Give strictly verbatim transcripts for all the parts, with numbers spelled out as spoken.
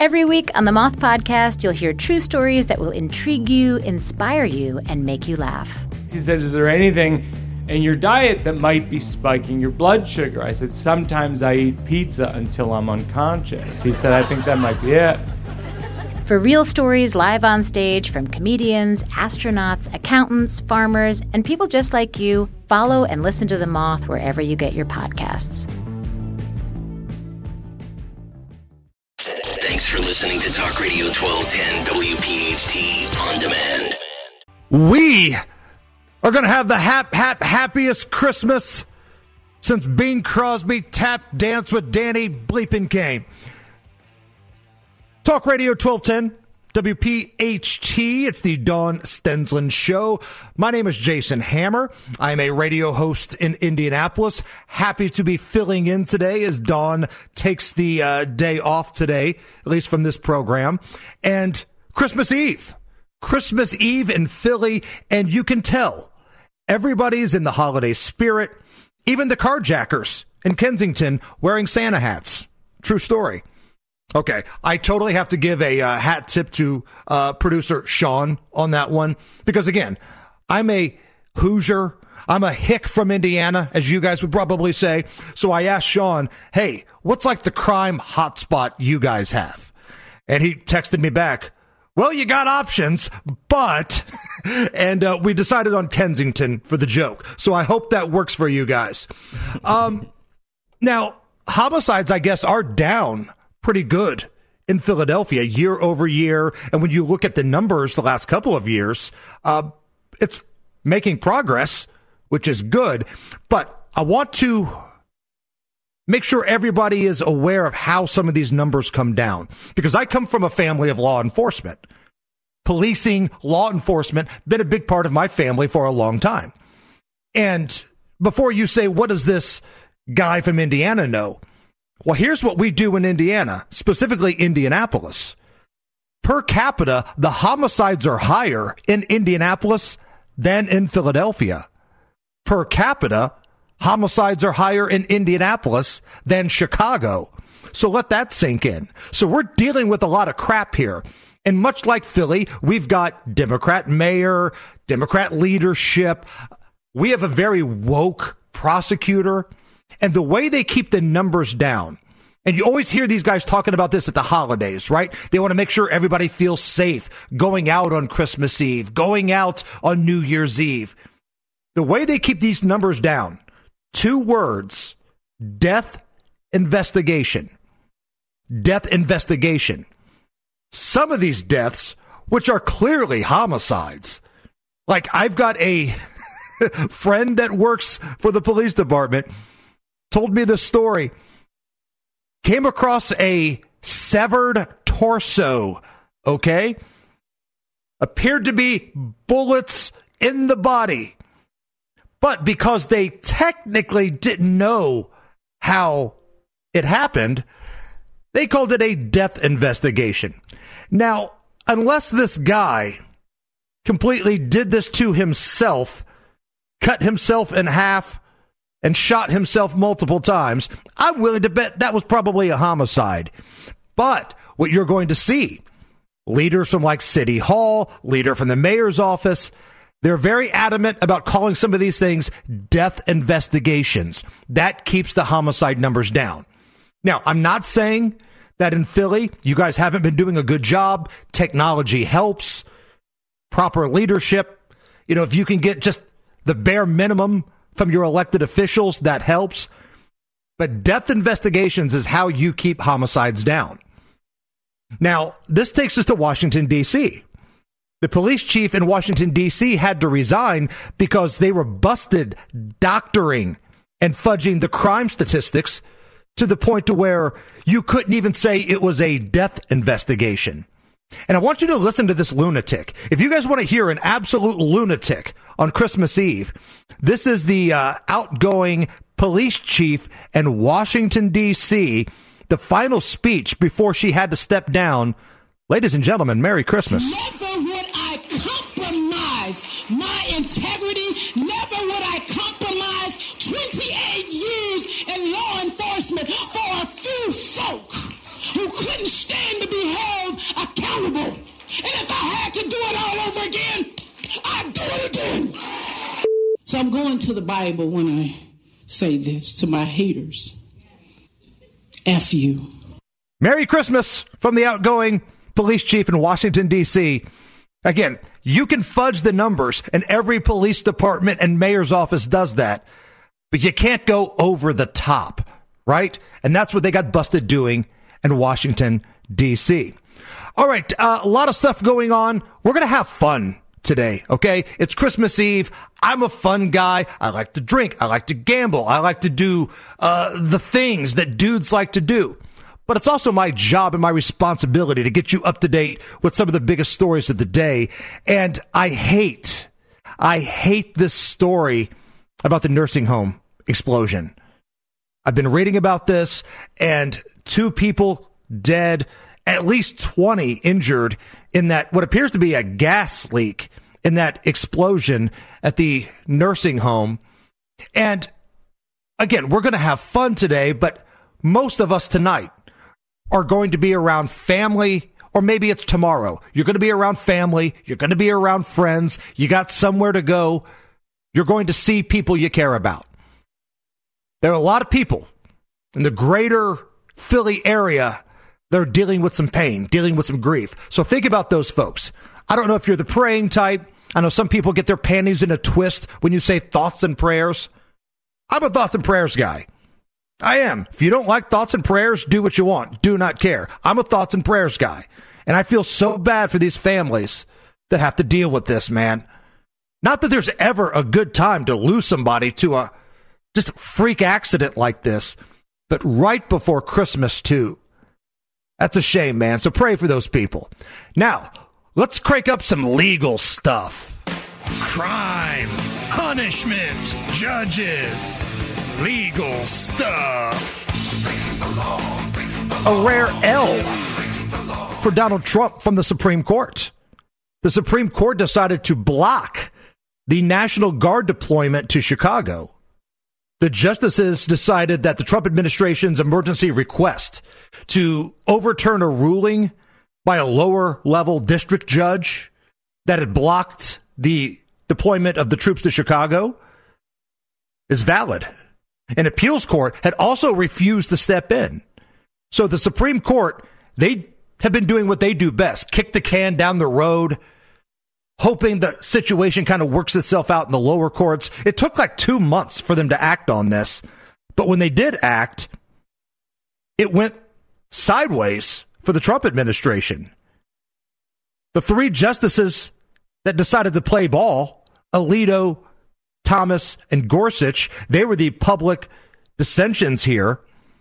Every week on the Moth Podcast, you'll hear true stories that will intrigue you, inspire you, and make you laugh. He said, is there anything in your diet that might be spiking your blood sugar? I said, sometimes I eat pizza until I'm unconscious. He said, I think that might be it. For real stories live on stage from comedians, astronauts, accountants, farmers, and people just like you, follow and listen to The Moth wherever you get your podcasts. Thanks for listening to Talk Radio twelve ten W P H T On Demand. We are going to have the hap, hap, happiest Christmas since Bing Crosby tapped Dance with Danny Bleepin' Kane. Talk Radio twelve ten W P H T. It's the Dawn Stensland Show. My name is Jason Hammer. I am a radio host in Indianapolis. Happy to be filling in today as Dawn takes the uh, day off today, at least from this program. And Christmas Eve. Christmas Eve in Philly, and you can tell everybody's in the holiday spirit. Even the carjackers in Kensington wearing Santa hats. True story. Okay, I totally have to give a uh, hat tip to uh, producer Sean on that one. Because, again, I'm a Hoosier. I'm a hick from Indiana, as you guys would probably say. So I asked Sean, hey, what's like the crime hotspot you guys have? And he texted me back, well, you got options, but... and uh, we decided on Kensington for the joke. So I hope that works for you guys. Um, now, homicides, I guess, are down pretty good in Philadelphia year over year. And when you look at the numbers the last couple of years, uh, it's making progress, which is good. But I want to make sure everybody is aware of how some of these numbers come down, because I come from a family of law enforcement. Policing, law enforcement, been a big part of my family for a long time. And before you say, what does this guy from Indiana know? Well, here's what we do in Indiana, specifically Indianapolis. Per capita, the homicides are higher in Indianapolis than in Philadelphia. Per capita, homicides are higher in Indianapolis than Chicago. So let that sink in. So we're dealing with a lot of crap here. And much like Philly, we've got Democrat mayor, Democrat leadership. We have a very woke prosecutor. And the way they keep the numbers down, and you always hear these guys talking about this at the holidays, right? They want to make sure everybody feels safe going out on Christmas Eve, going out on New Year's Eve. The way they keep these numbers down, two words, death investigation. Death investigation. Some of these deaths, which are clearly homicides, like I've got a friend that works for the police department, told me this story, came across a severed torso, okay? Appeared to be bullets in the body. But because they technically didn't know how it happened, they called it a death investigation. Now, unless this guy completely did this to himself, cut himself in half, and shot himself multiple times, I'm willing to bet that was probably a homicide. But what you're going to see, leaders from like City Hall, leader from the mayor's office, they're very adamant about calling some of these things death investigations. That keeps the homicide numbers down. Now, I'm not saying that in Philly, you guys haven't been doing a good job. Technology helps. Proper leadership. You know, if you can get just the bare minimum from your elected officials, that helps. But death investigations is how you keep homicides down. Now, this takes us to Washington, D C. The police chief in Washington, D C had to resign because they were busted doctoring and fudging the crime statistics to the point to where you couldn't even say it was a death investigation. And I want you to listen to this lunatic. If you guys want to hear an absolute lunatic on Christmas Eve, this is the uh, outgoing police chief in Washington, D C, the final speech before she had to step down. Ladies and gentlemen, Merry Christmas. Never would I compromise my integrity. Never would I compromise twenty-eight years in law enforcement for a few folk who couldn't stand to be held accountable. And if I had to do it all over again, I'd do it again. So I'm going to the Bible when I say this to my haters. F you. Merry Christmas from the outgoing police chief in Washington, D C Again, you can fudge the numbers, and every police department and mayor's office does that. But you can't go over the top, right? And that's what they got busted doing in Washington, D C All right, uh, a lot of stuff going on. We're going to have fun today, okay? It's Christmas Eve. I'm a fun guy. I like to drink. I like to gamble. I like to do uh, the things that dudes like to do. But it's also my job and my responsibility to get you up to date with some of the biggest stories of the day. And I hate, I hate this story about the nursing home explosion. I've been reading about this, and two people dead, at least twenty injured in that what appears to be a gas leak in that explosion at the nursing home. And again, we're going to have fun today, but most of us tonight are going to be around family, or maybe it's tomorrow. You're going to be around family. You're going to be around friends. You got somewhere to go. You're going to see people you care about. There are a lot of people in the greater Philly area that are dealing with some pain, dealing with some grief. So think about those folks. I don't know if you're the praying type. I know some people get their panties in a twist when you say thoughts and prayers. I'm a thoughts and prayers guy. I am. If you don't like thoughts and prayers, do what you want. Do not care. I'm a thoughts and prayers guy. And I feel so bad for these families that have to deal with this, man. Not that there's ever a good time to lose somebody to a just freak accident like this, but right before Christmas, too. That's a shame, man. So pray for those people. Now, let's crank up some legal stuff. Crime, punishment, judges, legal stuff. A rare L for Donald Trump from the Supreme Court. The Supreme Court decided to block the National Guard deployment to Chicago. The justices decided that the Trump administration's emergency request to overturn a ruling by a lower-level district judge that had blocked the deployment of the troops to Chicago is valid. An appeals court had also refused to step in. So the Supreme Court, they have been doing what they do best, kick the can down the road, hoping the situation kind of works itself out in the lower courts. It took like two months for them to act on this. But when they did act, it went sideways for the Trump administration. The three justices that decided to play ball, Alito, Thomas, and Gorsuch, they were the public dissensions here.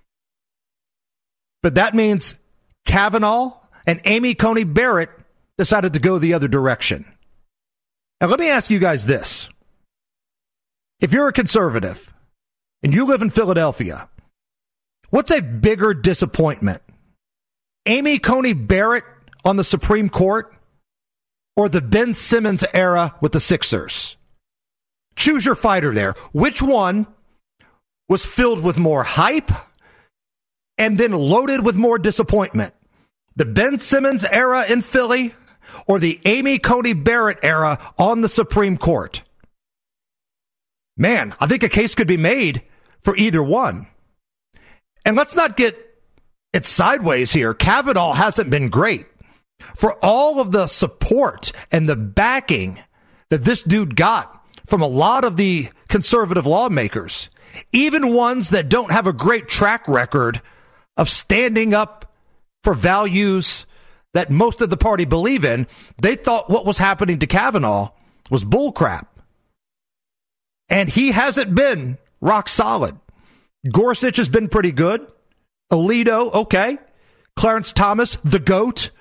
But that means Kavanaugh and Amy Coney Barrett decided to go the other direction. Now, let me ask you guys this. If you're a conservative and you live in Philadelphia, what's a bigger disappointment? Amy Coney Barrett on the Supreme Court or the Ben Simmons era with the Sixers? Choose your fighter there. Which one was filled with more hype and then loaded with more disappointment? The Ben Simmons era in Philly or the Amy Coney Barrett era on the Supreme Court? Man, I think a case could be made for either one. And let's not get it sideways here. Kavanaugh hasn't been great. For all of the support and the backing that this dude got from a lot of the conservative lawmakers, even ones that don't have a great track record of standing up for values that most of the party believe in, they thought what was happening to Kavanaugh was bullcrap. And he hasn't been rock solid. Gorsuch has been pretty good. Alito, okay. Clarence Thomas, the GOAT.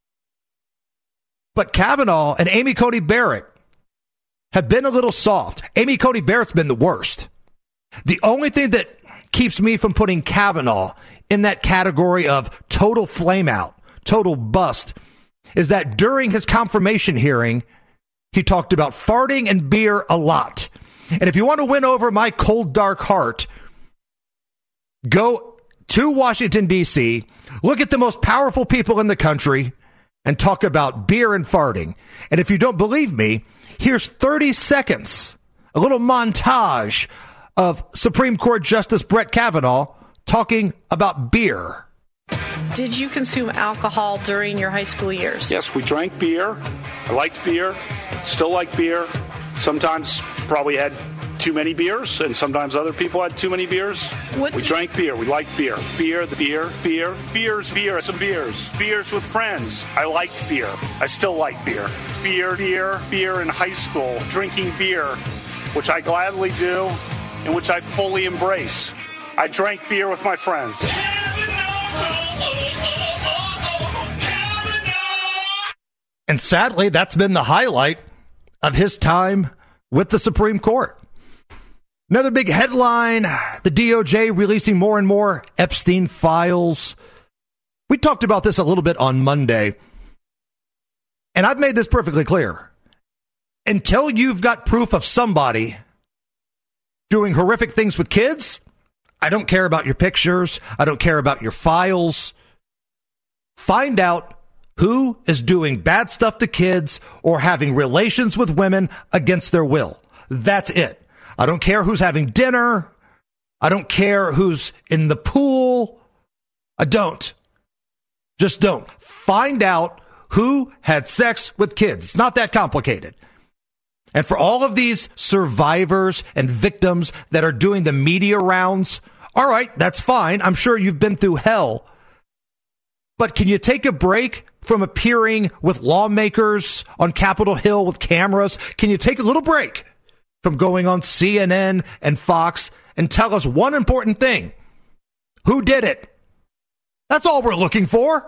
But Kavanaugh and Amy Coney Barrett have been a little soft. Amy Coney Barrett's been the worst. The only thing that keeps me from putting Kavanaugh in that category of total flameout, total bust, is that during his confirmation hearing, he talked about farting and beer a lot. And if you want to win over my cold, dark heart, go to Washington, D C, look at the most powerful people in the country, and talk about beer and farting. And if you don't believe me, here's thirty seconds, a little montage of Supreme Court Justice Brett Kavanaugh talking about beer. Did you consume alcohol during your high school years? Yes, we drank beer. I liked beer, still like beer. Sometimes probably had too many beers, and sometimes other people had too many beers. What we drank beer. We liked beer. Beer, the beer, beer, beers, beer, some beers. Beers with friends. I liked beer. I still like beer. Beer, beer, beer in high school. Drinking beer, which I gladly do, and which I fully embrace. I drank beer with my friends. And sadly, that's been the highlight of his time with the Supreme Court. Another big headline, the D O J releasing more and more Epstein files. We talked about this a little bit on Monday, and I've made this perfectly clear. Until you've got proof of somebody doing horrific things with kids, I don't care about your pictures. I don't care about your files. Find out who is doing bad stuff to kids or having relations with women against their will. That's it. I don't care who's having dinner. I don't care who's in the pool. I don't. Just don't. Find out who had sex with kids. It's not that complicated. And for all of these survivors and victims that are doing the media rounds, all right, that's fine. I'm sure you've been through hell. But can you take a break from appearing with lawmakers on Capitol Hill with cameras? Can you take a little break from going on C N N and Fox and tell us one important thing? Who did it? That's all we're looking for.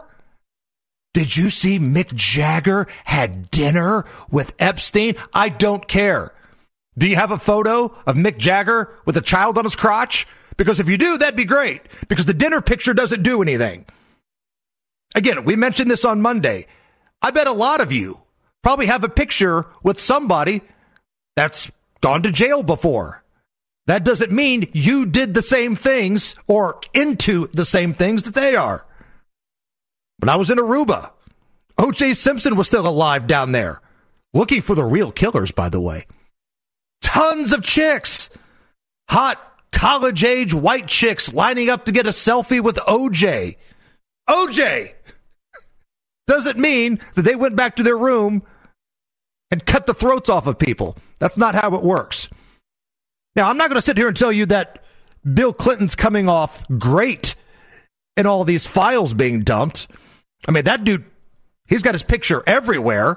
Did you see Mick Jagger had dinner with Epstein? I don't care. Do you have a photo of Mick Jagger with a child on his crotch? Because if you do, that'd be great. Because the dinner picture doesn't do anything. Again, we mentioned this on Monday. I bet a lot of you probably have a picture with somebody that's gone to jail before. That doesn't mean you did the same things or into the same things that they are. When I was in Aruba, O J Simpson was still alive down there. Looking for the real killers, by the way. Tons of chicks. Hot, college-age white chicks lining up to get a selfie with O J. O J! Doesn't mean that they went back to their room and cut the throats off of people. That's not how it works. Now, I'm not going to sit here and tell you that Bill Clinton's coming off great in all these files being dumped. I mean, that dude, he's got his picture everywhere.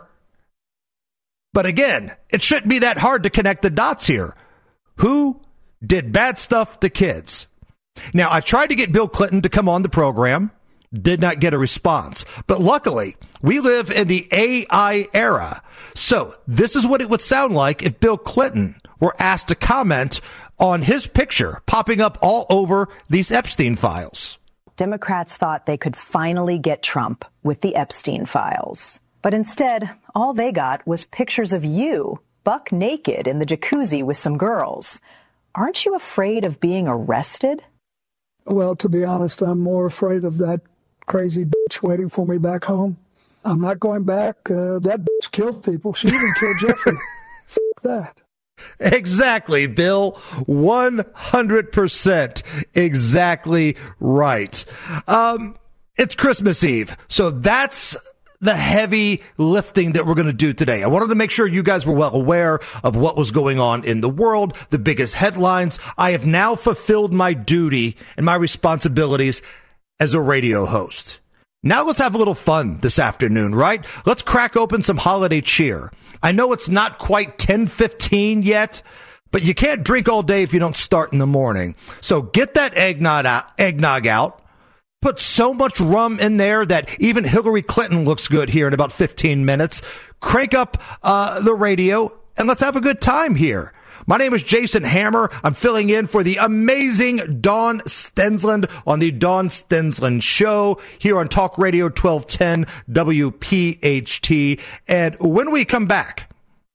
But again, it shouldn't be that hard to connect the dots here. Who did bad stuff to kids? Now, I tried to get Bill Clinton to come on the program. Did not get a response. But luckily, we live in the A I era. So this is what it would sound like if Bill Clinton were asked to comment on his picture popping up all over these Epstein files. Democrats thought they could finally get Trump with the Epstein files. But instead, all they got was pictures of you, buck naked in the jacuzzi with some girls. Aren't you afraid of being arrested? Well, to be honest, I'm more afraid of that crazy bitch waiting for me back home. I'm not going back. Uh, that bitch killed people. She even killed Jeffrey. F*** that. Exactly, Bill. one hundred percent exactly right. Um, it's Christmas Eve, so that's the heavy lifting that we're going to do today. I wanted to make sure you guys were well aware of what was going on in the world, the biggest headlines. I have now fulfilled my duty and my responsibilities as a radio host. Now let's have a little fun this afternoon, right? Let's crack open some holiday cheer. I know it's not quite ten fifteen yet, but you can't drink all day if you don't start in the morning. So get that eggnog out. Eggnog out. Put so much rum in there that even Hillary Clinton looks good here in about fifteen minutes. Crank up uh, the radio, and let's have a good time here. My name is Jason Hammer. I'm filling in for the amazing Dawn Stensland on the Dawn Stensland Show here on Talk Radio twelve ten W P H T. And when we come back,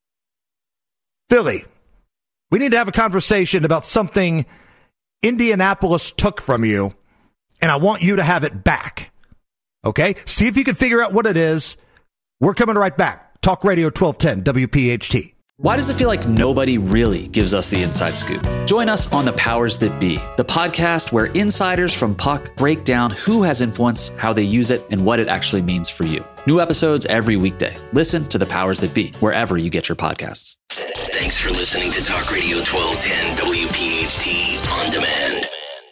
Philly, we need to have a conversation about something Indianapolis took from you and I want you to have it back. Okay? See if you can figure out what it is. We're coming right back. Talk Radio twelve ten W P H T. Why does it feel like nobody really gives us the inside scoop? Join us on The Powers That Be, the podcast where insiders from Puck break down who has influence, how they use it, and what it actually means for you. New episodes every weekday. Listen to The Powers That Be, wherever you get your podcasts. Thanks for listening to Talk Radio twelve ten W P H T On Demand.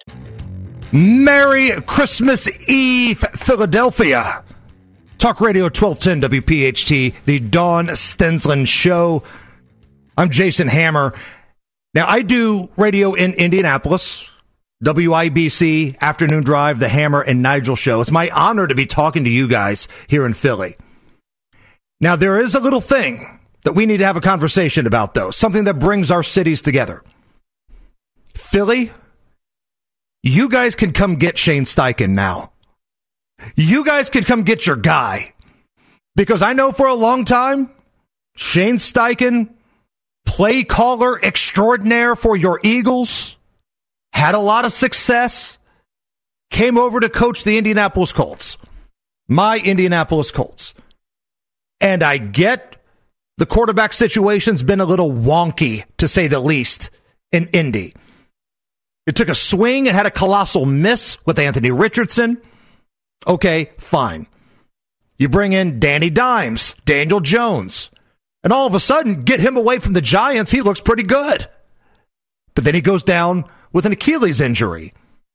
Merry Christmas Eve, Philadelphia. Talk Radio twelve ten W P H T, the Dawn Stensland Show. I'm Jason Hammer. Now, I do radio in Indianapolis, W I B C, Afternoon Drive, the Hammer and Nigel Show. It's my honor to be talking to you guys here in Philly. Now, there is a little thing that we need to have a conversation about, though, something that brings our cities together. Philly, you guys can come get Shane Steichen now. You guys can come get your guy. Because I know for a long time, Shane Steichen, play caller extraordinaire for your Eagles, had a lot of success, came over to coach the Indianapolis Colts, my Indianapolis Colts. And I get the quarterback situation's been a little wonky, to say the least, in Indy. It took a swing and had a colossal miss with Anthony Richardson. Okay, fine. You bring in Danny Dimes, Daniel Jones, and all of a sudden, get him away from the Giants, he looks pretty good. But then he goes down with an Achilles injury.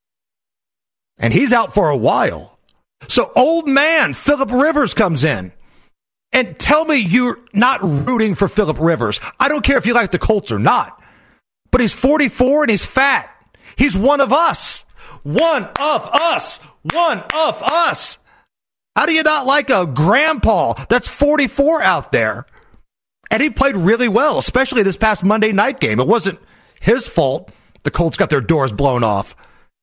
And he's out for a while. So old man Phillip Rivers comes in. And tell me you're not rooting for Phillip Rivers. I don't care if you like the Colts or not. But he's forty-four and he's fat. He's one of us. One of us. One of us. How do you not like a grandpa that's forty-four out there? And he played really well, especially this past Monday night game. It wasn't his fault the Colts got their doors blown off.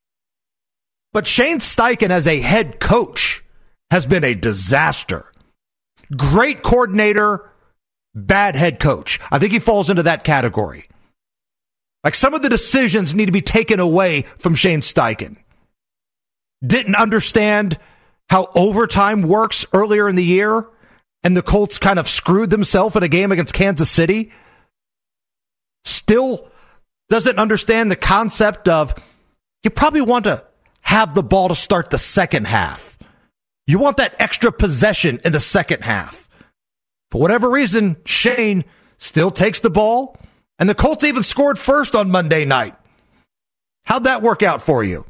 But Shane Steichen as a head coach has been a disaster. Great coordinator, bad head coach. I think he falls into that category. Like, some of the decisions need to be taken away from Shane Steichen. Didn't understand how overtime works earlier in the year, and the Colts kind of screwed themselves in a game against Kansas City. Still doesn't understand the concept of you probably want to have the ball to start the second half. You want that extra possession in the second half. For whatever reason, Shane still takes the ball, and the Colts even scored first on Monday night. How'd that work out for you?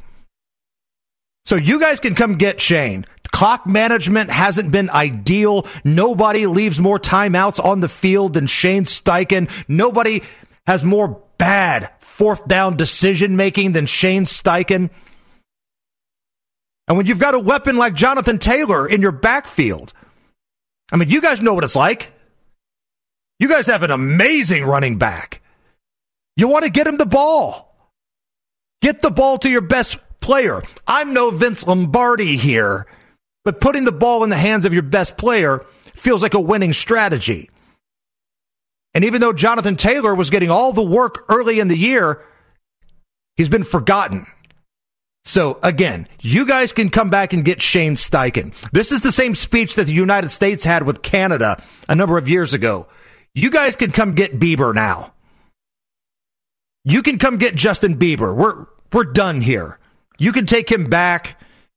So you guys can come get Shane. Clock management hasn't been ideal. Nobody leaves more timeouts on the field than Shane Steichen. Nobody has more bad fourth down decision making than Shane Steichen. And when you've got a weapon like Jonathan Taylor in your backfield, I mean, you guys know what it's like. You guys have an amazing running back. You want to get him the ball. Get the ball to your best player. I'm no Vince Lombardi here, but putting the ball in the hands of your best player feels like a winning strategy. And even though Jonathan Taylor was getting all the work early in the year, he's been forgotten. So, again, you guys can come back and get Shane Steichen. This is the same speech that the United States had with Canada a number of years ago. You guys can come get Bieber now. You can come get Justin Bieber. We're we're done here. You can take him back.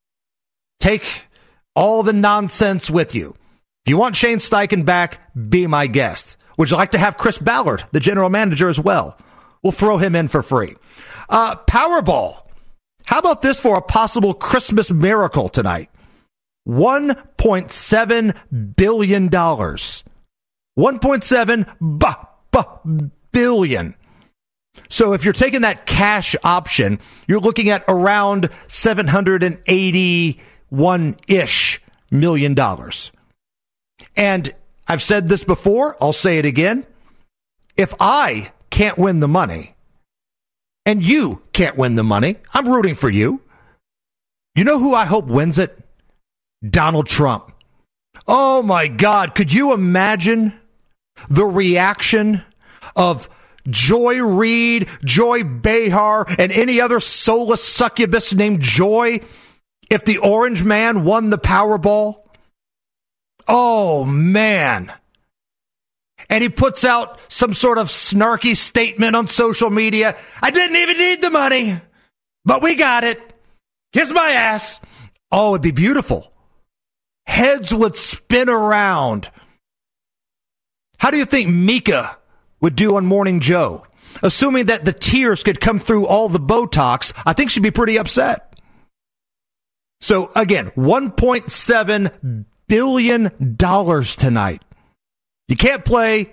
Take all the nonsense with you. If you want Shane Steichen back, be my guest. Would you like to have Chris Ballard, the general manager, as well? We'll throw him in for free. Uh, Powerball. How about this for a possible Christmas miracle tonight? one point seven billion dollars. one point seven b- b- billion. So if you're taking that cash option, you're looking at around seven hundred eighty-one-ish million dollars. And I've said this before, I'll say it again. If I can't win the money, and you can't win the money, I'm rooting for you. You know who I hope wins it? Donald Trump. Oh my God, could you imagine the reaction of Joy Reid, Joy Behar, and any other soulless succubus named Joy if the orange man won the Powerball? Oh, man. And he puts out some sort of snarky statement on social media. I didn't even need the money, but we got it. Kiss my ass. Oh, it'd be beautiful. Heads would spin around. How do you think Mika would do on Morning Joe? Assuming that the tears could come through all the Botox, I think she'd be pretty upset. So, again, one point seven billion dollars tonight. You can't play.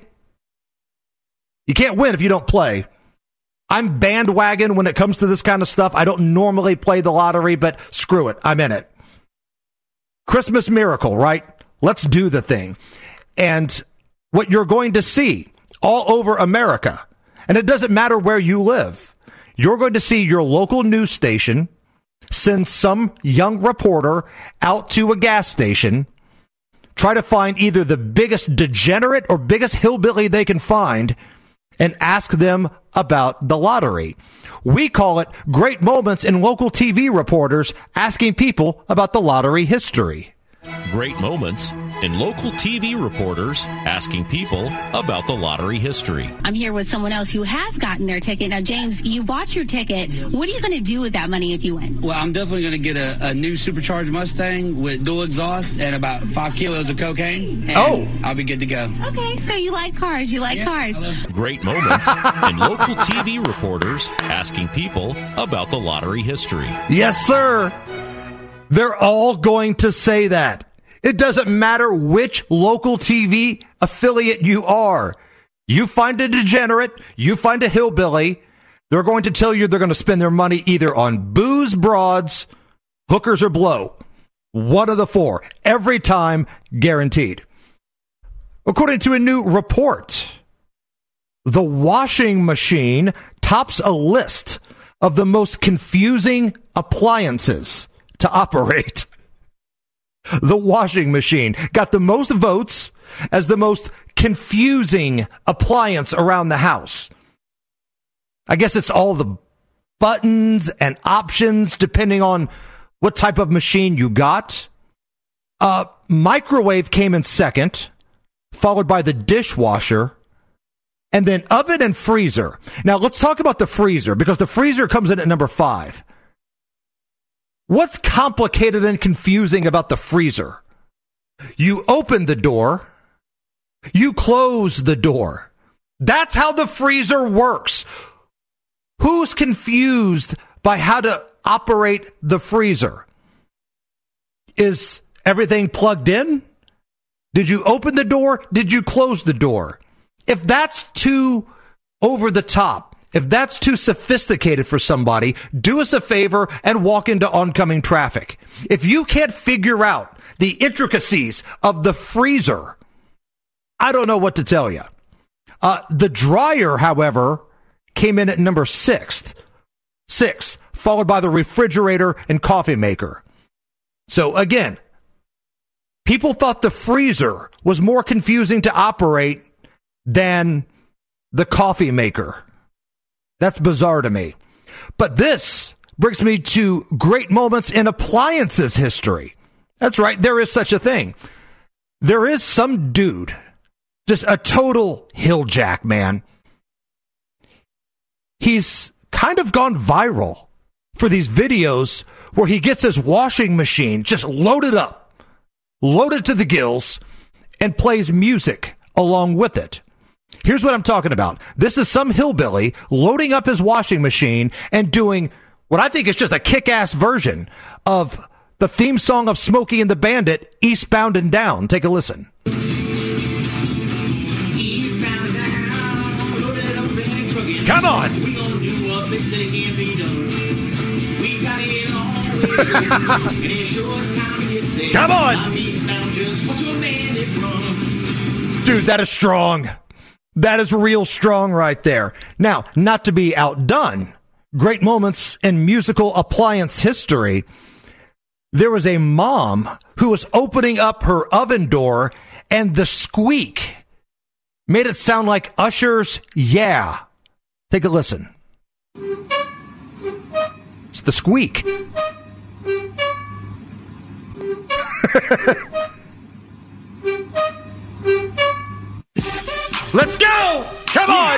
You can't win if you don't play. I'm bandwagon when it comes to this kind of stuff. I don't normally play the lottery, but screw it. I'm in it. Christmas miracle, right? Let's do the thing. And what you're going to see all over America, and it doesn't matter where you live, you're going to see your local news station send some young reporter out to a gas station, try to find either the biggest degenerate or biggest hillbilly they can find, and ask them about the lottery. We call it great moments in local T V reporters asking people about the lottery history. Great moments in local T V reporters asking people about the lottery history. I'm here with someone else who has gotten their ticket. Now, James, you bought your ticket. What are you going to do with that money if you win? Well, I'm definitely going to get a, a new supercharged Mustang with dual exhaust and about five kilos of cocaine. And oh, I'll be good to go. Okay, so you like cars. You like yeah, cars. Great moments in local T V reporters asking people about the lottery history. Yes, sir. They're all going to say that. It doesn't matter which local T V affiliate you are. You find a degenerate, you find a hillbilly, they're going to tell you they're going to spend their money either on booze, broads, hookers, or blow. One of the four. Every time, guaranteed. According to a new report, the washing machine tops a list of the most confusing appliances to operate. The washing machine got the most votes as the most confusing appliance around the house. I guess it's all the buttons and options depending on what type of machine you got. Uh, microwave came in second, followed by the dishwasher, and then oven and freezer. Now let's talk about the freezer, because the freezer comes in at number five. What's complicated and confusing about the freezer? You open the door, you close the door. That's how the freezer works. Who's confused by how to operate the freezer? Is everything plugged in? Did you open the door? Did you close the door? If that's too over the top, if that's too sophisticated for somebody, do us a favor and walk into oncoming traffic. If you can't figure out the intricacies of the freezer, I don't know what to tell you. Uh, the dryer, however, came in at number six, six, followed by the refrigerator and coffee maker. So again, people thought the freezer was more confusing to operate than the coffee maker. That's bizarre to me. But this brings me to great moments in appliances history. That's right, there is such a thing. There is some dude, just a total hilljack, man. He's kind of gone viral for these videos where he gets his washing machine just loaded up, loaded to the gills, and plays music along with it. Here's what I'm talking about. This is some hillbilly loading up his washing machine and doing what I think is just a kick-ass version of the theme song of Smokey and the Bandit, Eastbound and Down. Take a listen. Eastbound down, loaded up in a truck. Come on. We gonna do what they say can be done. We got it on. And it's sure time to get there. Come on. I'm eastbound, just watch a bandit run. Dude, that is strong. That is real strong right there. Now, not to be outdone, great moments in musical appliance history. There was a mom who was opening up her oven door, and the squeak made it sound like Usher's Yeah. Take a listen. It's the squeak. Let's go! Come on!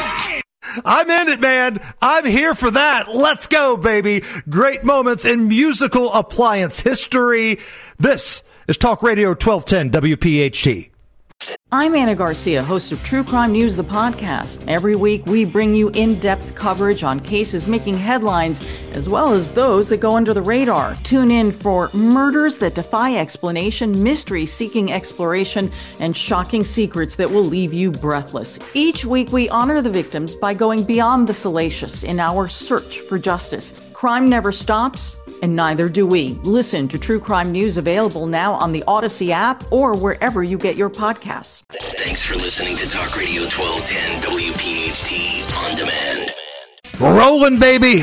I'm in it, man. I'm here for that. Let's go, baby. Great moments in musical appliance history. This is Talk Radio twelve ten W P H T. I'm Anna Garcia, host of True Crime News, the podcast. Every week, we bring you in-depth coverage on cases making headlines, as well as those that go under the radar. Tune in for murders that defy explanation, mysteries seeking exploration, and shocking secrets that will leave you breathless. Each week, we honor the victims by going beyond the salacious in our search for justice. Crime never stops, and neither do we. Listen to True Crime News, available now on the Odyssey app or wherever you get your podcasts. Thanks for listening to Talk Radio twelve ten W P H T On Demand. Rolling, baby.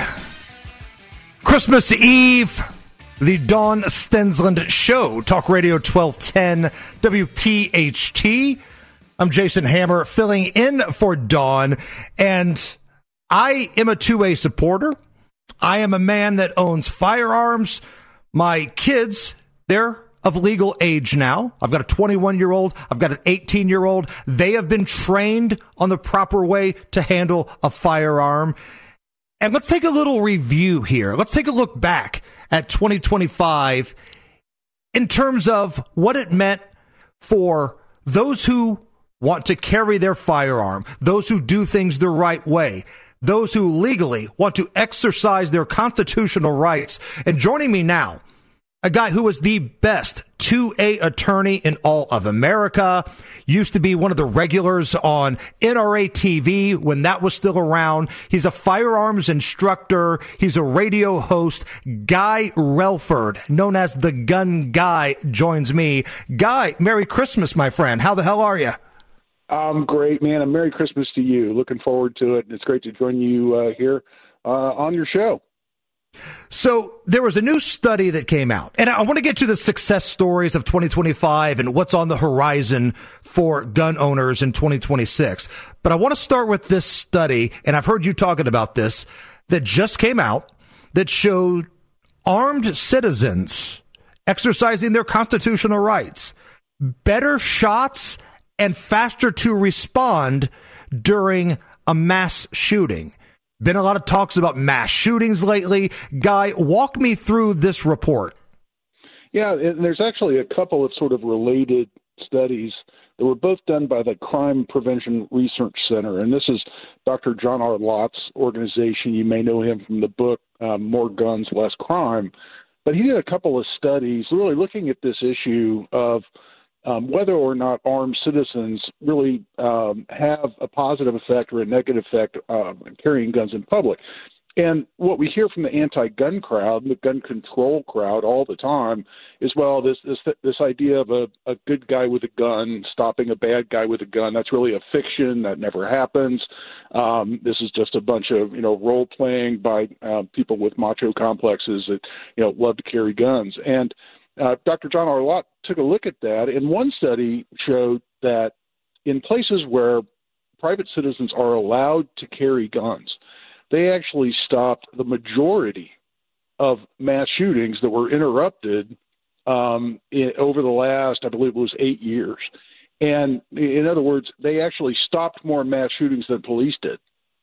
Christmas Eve, the Dawn Stensland Show. Talk Radio twelve ten W P H T. I'm Jason Hammer, filling in for Dawn, and I am a two-way supporter. I am a man that owns firearms. My kids, they're of legal age now. I've got a twenty-one-year-old. I've got an eighteen-year-old. They have been trained on the proper way to handle a firearm. And let's take a little review here. Let's take a look back at twenty twenty-five in terms of what it meant for those who want to carry their firearm, those who do things the right way, those who legally want to exercise their constitutional rights. And joining me now, a guy who was the best two A attorney in all of America, used to be one of the regulars on N R A T V when that was still around. He's a firearms instructor. He's a radio host. Guy Relford, known as the Gun Guy, joins me. Guy, Merry Christmas, my friend. How the hell are you? I'm great, man. And Merry Christmas to you. Looking forward to it. It's great to join you uh, here uh, on your show. So there was a new study that came out, and I want to get to the success stories of twenty twenty-five and what's on the horizon for gun owners in twenty twenty-six. But I want to start with this study, and I've heard you talking about this, that just came out that showed armed citizens exercising their constitutional rights, better shots and faster to respond during a mass shooting. Been a lot of talks about mass shootings lately. Guy, walk me through this report. Yeah, and there's actually a couple of sort of related studies that were both done by the Crime Prevention Research Center. And this is Doctor John R. Lott's organization. You may know him from the book, um, More Guns, Less Crime. But he did a couple of studies really looking at this issue of Um, whether or not armed citizens really um, have a positive effect or a negative effect um, carrying guns in public. And what we hear from the anti-gun crowd, the gun control crowd all the time is, well, this this, this idea of a, a good guy with a gun stopping a bad guy with a gun, that's really a fiction. That never happens. Um, this is just a bunch of, you know, role-playing by uh, people with macho complexes that, you know, love to carry guns. And Uh, Doctor John R. Lott took a look at that, and one study showed that in places where private citizens are allowed to carry guns, they actually stopped the majority of mass shootings that were interrupted um, in, over the last, I believe it was eight years. And in other words, they actually stopped more mass shootings than police did,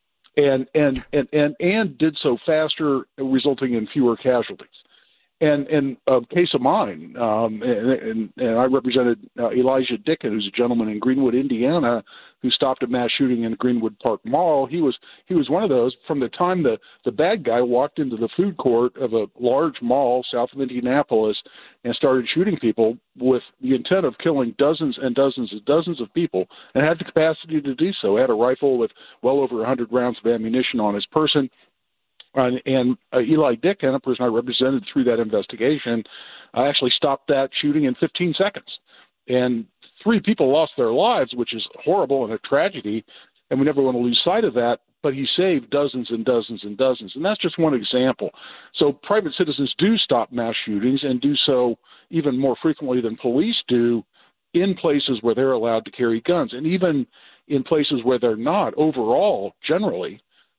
and and and and, and did so faster, resulting in fewer casualties. And, and a case of mine, um, and, and, and I represented uh, Elijah Dicken, who's a gentleman in Greenwood, Indiana, who stopped a mass shooting in Greenwood Park Mall. He was he was one of those. From the time the, the bad guy walked into the food court of a large mall south of Indianapolis and started shooting people with the intent of killing dozens and dozens and dozens of people, and had the capacity to do so. Had a rifle with well over one hundred rounds of ammunition on his person. And, and uh, Eli Dicken, a person I represented through that investigation, I actually stopped that shooting in fifteen seconds. And three people lost their lives, which is horrible and a tragedy, and we never want to lose sight of that. But he saved dozens and dozens and dozens. And that's just one example. So private citizens do stop mass shootings and do so even more frequently than police do in places where they're allowed to carry guns. And even in places where they're not, overall, generally,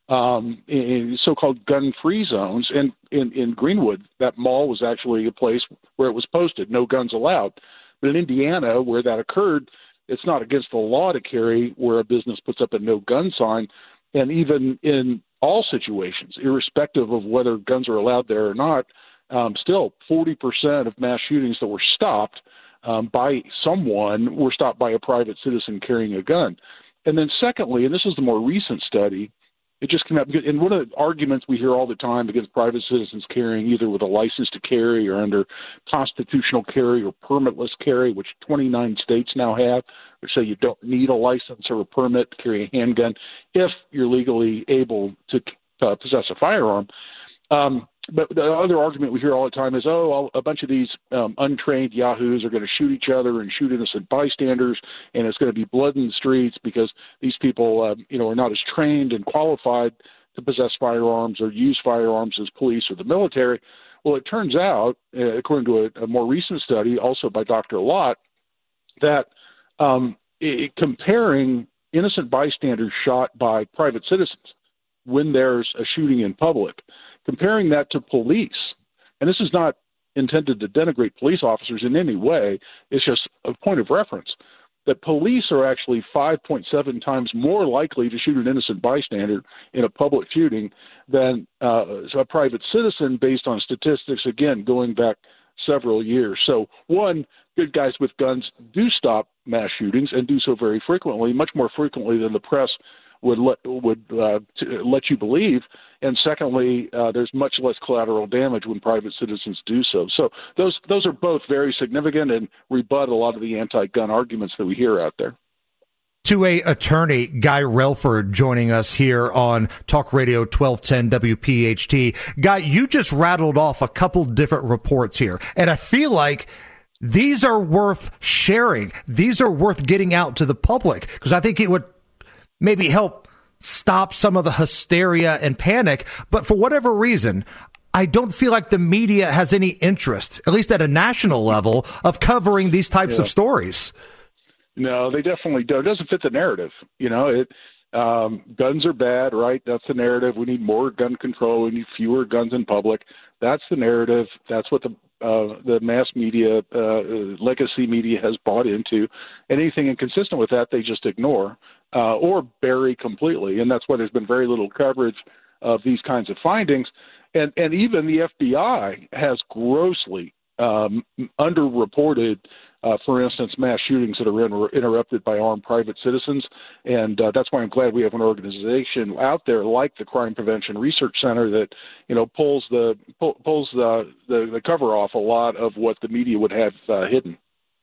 um, in so-called gun-free zones. And in, in Greenwood, that mall was actually a place where it was posted, no guns allowed. But in Indiana, where that occurred, it's not against the law to carry where a business puts up a no-gun sign. And even in all situations, irrespective of whether guns are allowed there or not, um, still forty percent of mass shootings that were stopped um, by someone were stopped by a private citizen carrying a gun. And then secondly, and this is the more recent study, it just came out, and one of the arguments we hear all the time against private citizens carrying either with a license to carry or under constitutional carry or permitless carry, which twenty-nine states now have, which say you don't need a license or a permit to carry a handgun if you're legally able to uh, possess a firearm. Um, but the other argument we hear all the time is, oh, all, a bunch of these um, untrained yahoos are going to shoot each other and shoot innocent bystanders, and it's going to be blood in the streets because these people, uh, you know, are not as trained and qualified to possess firearms or use firearms as police or the military. Well, it turns out, uh, according to a, a more recent study, also by Doctor Lott, that um, it, comparing innocent bystanders shot by private citizens when there's a shooting in public, comparing that to police, and this is not intended to denigrate police officers in any way, it's just a point of reference, that police are actually five point seven times more likely to shoot an innocent bystander in a public shooting than uh, a private citizen based on statistics, again, going back several years. So, one, good guys with guns do stop mass shootings and do so very frequently, much more frequently than the press would let would uh, t- let you believe, and secondly, uh, there's much less collateral damage when private citizens do so. So those those are both very significant and rebut a lot of the anti-gun arguments that we hear out there. two A attorney Guy Relford joining us here on Talk Radio twelve ten W P H T. Guy, you just rattled off a couple different reports here, and I feel like these are worth sharing. These are worth getting out to the public, because I think it would maybe help stop some of the hysteria and panic. But for whatever reason, I don't feel like the media has any interest, at least at a national level, of covering these types yeah. of stories. No, they definitely don't. It doesn't fit the narrative. You know, it um, guns are bad, right? That's the narrative. We need more gun control. We need fewer guns in public. That's the narrative. That's what the uh, the mass media, uh, legacy media has bought into. And anything inconsistent with that, they just ignore. Uh, or bury completely, and that's why there's been very little coverage of these kinds of findings. And and even the F B I has grossly um, underreported, uh, for instance, mass shootings that are inter- interrupted by armed private citizens. And uh, that's why I'm glad we have an organization out there like the Crime Prevention Research Center that, you know, pulls the pull, pulls the, the the cover off a lot of what the media would have uh, hidden.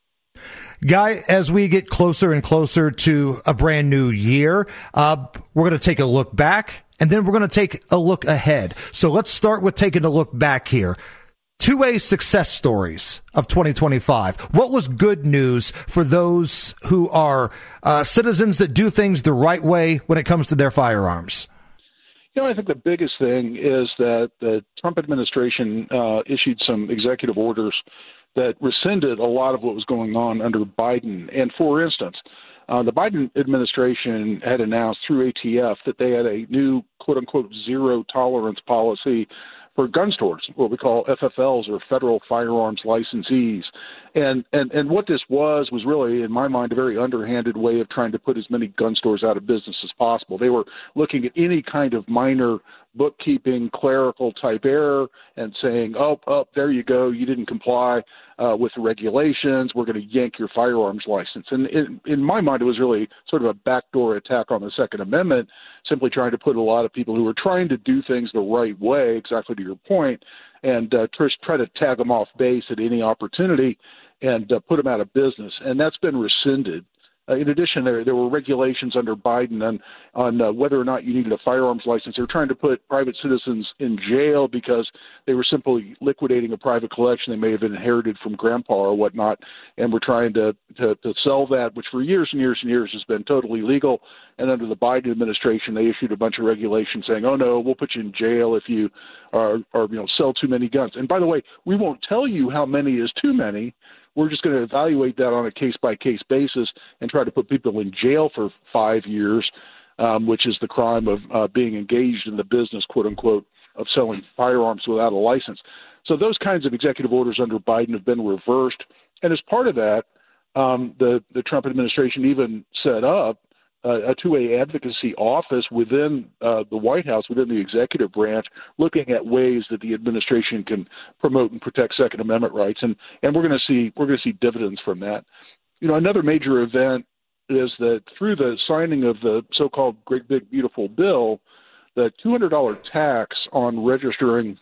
Guy, as we get closer and closer to a brand new year, uh, we're going to take a look back, and then we're going to take a look ahead. So let's start with taking a look back here. two A success stories of twenty twenty-five. What was good news for those who are uh, citizens that do things the right way when it comes to their firearms? You know, I think the biggest thing is that the Trump administration uh, issued some executive orders that rescinded a lot of what was going on under Biden. And for instance, uh, the Biden administration had announced through A T F that they had a new quote-unquote zero tolerance policy for gun stores, what we call F F Ls, or federal firearms licensees. And, and and what this was was really, in my mind, a very underhanded way of trying to put as many gun stores out of business as possible. They were looking at any kind of minor bookkeeping, clerical type error and saying, oh, oh, there you go, you didn't comply uh, with the regulations, we're going to yank your firearms license. And in, in my mind, it was really sort of a backdoor attack on the Second Amendment, simply trying to put a lot of people who were trying to do things the right way, exactly to your point, and uh, try to tag them off base at any opportunity and uh, put them out of business. And that's been rescinded. Uh, in addition, there there were regulations under Biden on on uh, whether or not you needed a firearms license. They were trying to put private citizens in jail because they were simply liquidating a private collection they may have inherited from grandpa or whatnot, and were trying to, to, to sell that, which for years and years and years has been totally legal. And under the Biden administration, they issued a bunch of regulations saying, oh, no, we'll put you in jail if you are, are you know, sell too many guns. And by the way, we won't tell you how many is too many. We're just going to evaluate that on a case-by-case basis and try to put people in jail for five years um, which is the crime of uh, being engaged in the business, quote unquote, of selling firearms without a license. So those kinds of executive orders under Biden have been reversed. And as part of that, um, the, the Trump administration even set up uh, a two-way advocacy office within uh, the White House, within the executive branch, looking at ways that the administration can promote and protect Second Amendment rights. And, and we're going to see we're going to see dividends from that. You know, another major event is that through the signing of the so-called Great Big Beautiful Bill, the two hundred dollars tax on registering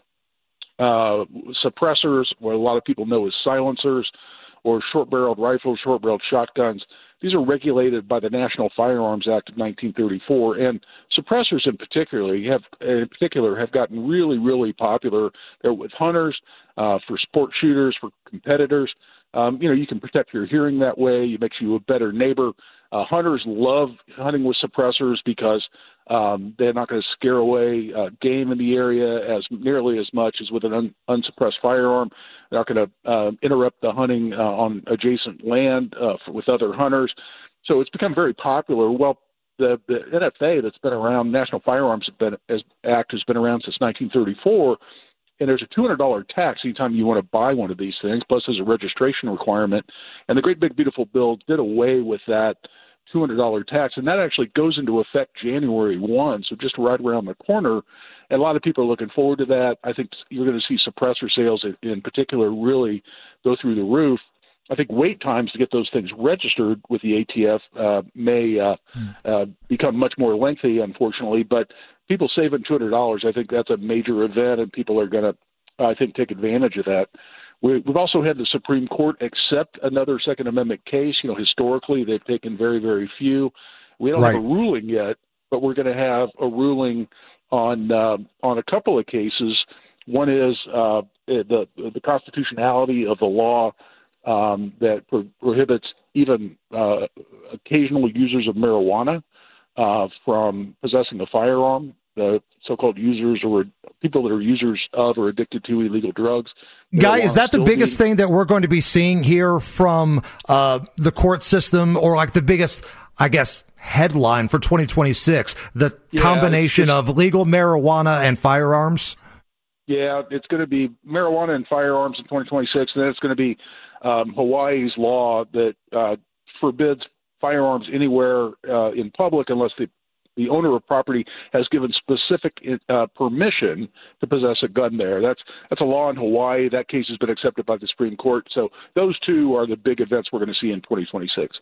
uh, suppressors, what a lot of people know as silencers, or short-barreled rifles, short-barreled shotguns, these are regulated by the National Firearms Act of nineteen thirty-four, and suppressors in particular have in particular have gotten really, really popular. They're with hunters, uh, for sport shooters, for competitors. Um, you know, you can protect your hearing that way. It makes you a better neighbor. Uh, hunters love hunting with suppressors because um, they're not going to scare away uh, game in the area as nearly as much as with an un- unsuppressed firearm. They're not going to uh, interrupt the hunting uh, on adjacent land uh, for, with other hunters. So it's become very popular. Well, the, the N F A that's been around, National Firearms Act, has been around since nineteen thirty-four. And there's a two hundred dollars tax anytime you want to buy one of these things, plus there's a registration requirement. And the Great Big Beautiful Bill did away with that two hundred dollars tax, and that actually goes into effect January first, so just right around the corner. And a lot of people are looking forward to that. I think you're going to see suppressor sales in, in particular really go through the roof. I think wait times to get those things registered with the A T F uh, may uh, mm. uh, become much more lengthy, unfortunately, but people saving two hundred dollars, I think that's a major event, and people are going to, I think, take advantage of that. We, we've also had the Supreme Court accept another Second Amendment case. You know, historically, they've taken very, very few. We don't right. have a ruling yet, but we're going to have a ruling on uh, on a couple of cases. One is uh, the the constitutionality of the law um, that pro- prohibits even uh, occasional users of marijuana uh, from possessing a firearm. The so-called users or people that are users of or addicted to illegal drugs. Guy, is that the biggest being... thing that we're going to be seeing here from uh, the court system, or like the biggest, I guess, headline for twenty twenty-six, the yeah, combination of legal marijuana and firearms? Yeah, it's going to be marijuana and firearms in twenty twenty-six, and then it's going to be um, Hawaii's law that uh, forbids firearms anywhere uh, in public unless the the owner of property has given specific uh, permission to possess a gun there. That's that's a law in Hawaii. That case has been accepted by the Supreme Court. So those two are the big events we're going to see in twenty twenty-six.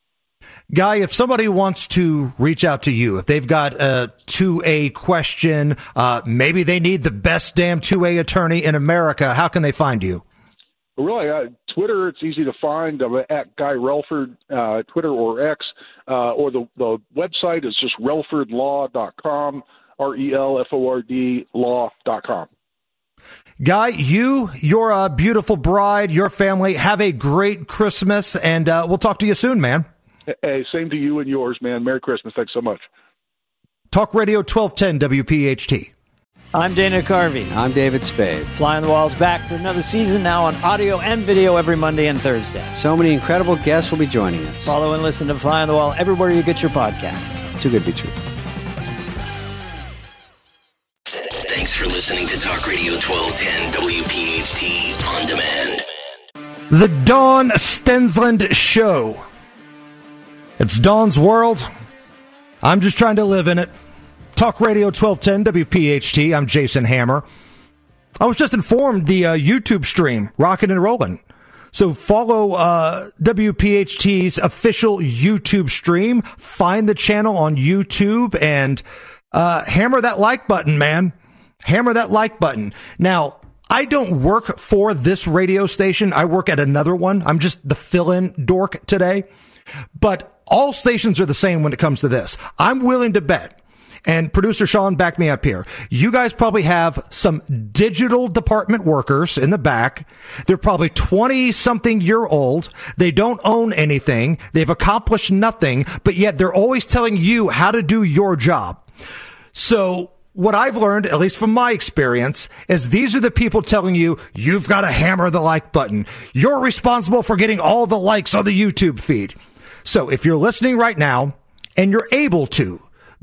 Guy, if somebody wants to reach out to you, if they've got a two A question, uh, maybe they need the best damn two A attorney in America, how can they find you? Really, uh, Twitter, it's easy to find uh, at Guy Relford, uh, Twitter or X, uh, or the, the website is just relford law dot com, R E L F O R D law dot com. Guy, you, your uh, beautiful bride, your family, have a great Christmas, and uh, we'll talk to you soon, man. Hey, same to you and yours, man. Merry Christmas. Thanks so much. Talk Radio twelve ten W P H T. I'm Dana Carvey. I'm David Spade. Fly on the Wall's back for another season now on audio and video every Monday and Thursday. So many incredible guests will be joining us. Follow and listen to Fly on the Wall everywhere you get your podcasts. Too good to be true. Thanks for listening to Talk Radio twelve ten W P H T On Demand. The Dawn Stensland Show. It's Dawn's world. I'm just trying to live in it. Talk Radio twelve ten W P H T. I'm Jason Hammer. I was just informed the uh, YouTube stream, rocking and rolling. So follow uh, W P H T's official YouTube stream. Find the channel on YouTube and uh, hammer that like button, man. Hammer that like button. Now, I don't work for this radio station. I work at another one. I'm just the fill-in dork today. But all stations are the same when it comes to this. I'm willing to bet. And producer Sean, back me up here. You guys probably have some digital department workers in the back. They're probably twenty-something year old. They don't own anything. They've accomplished nothing, but yet they're always telling you how to do your job. So what I've learned, at least from my experience, is these are the people telling you, you've got to hammer the like button. You're responsible for getting all the likes on the YouTube feed. So if you're listening right now and you're able to,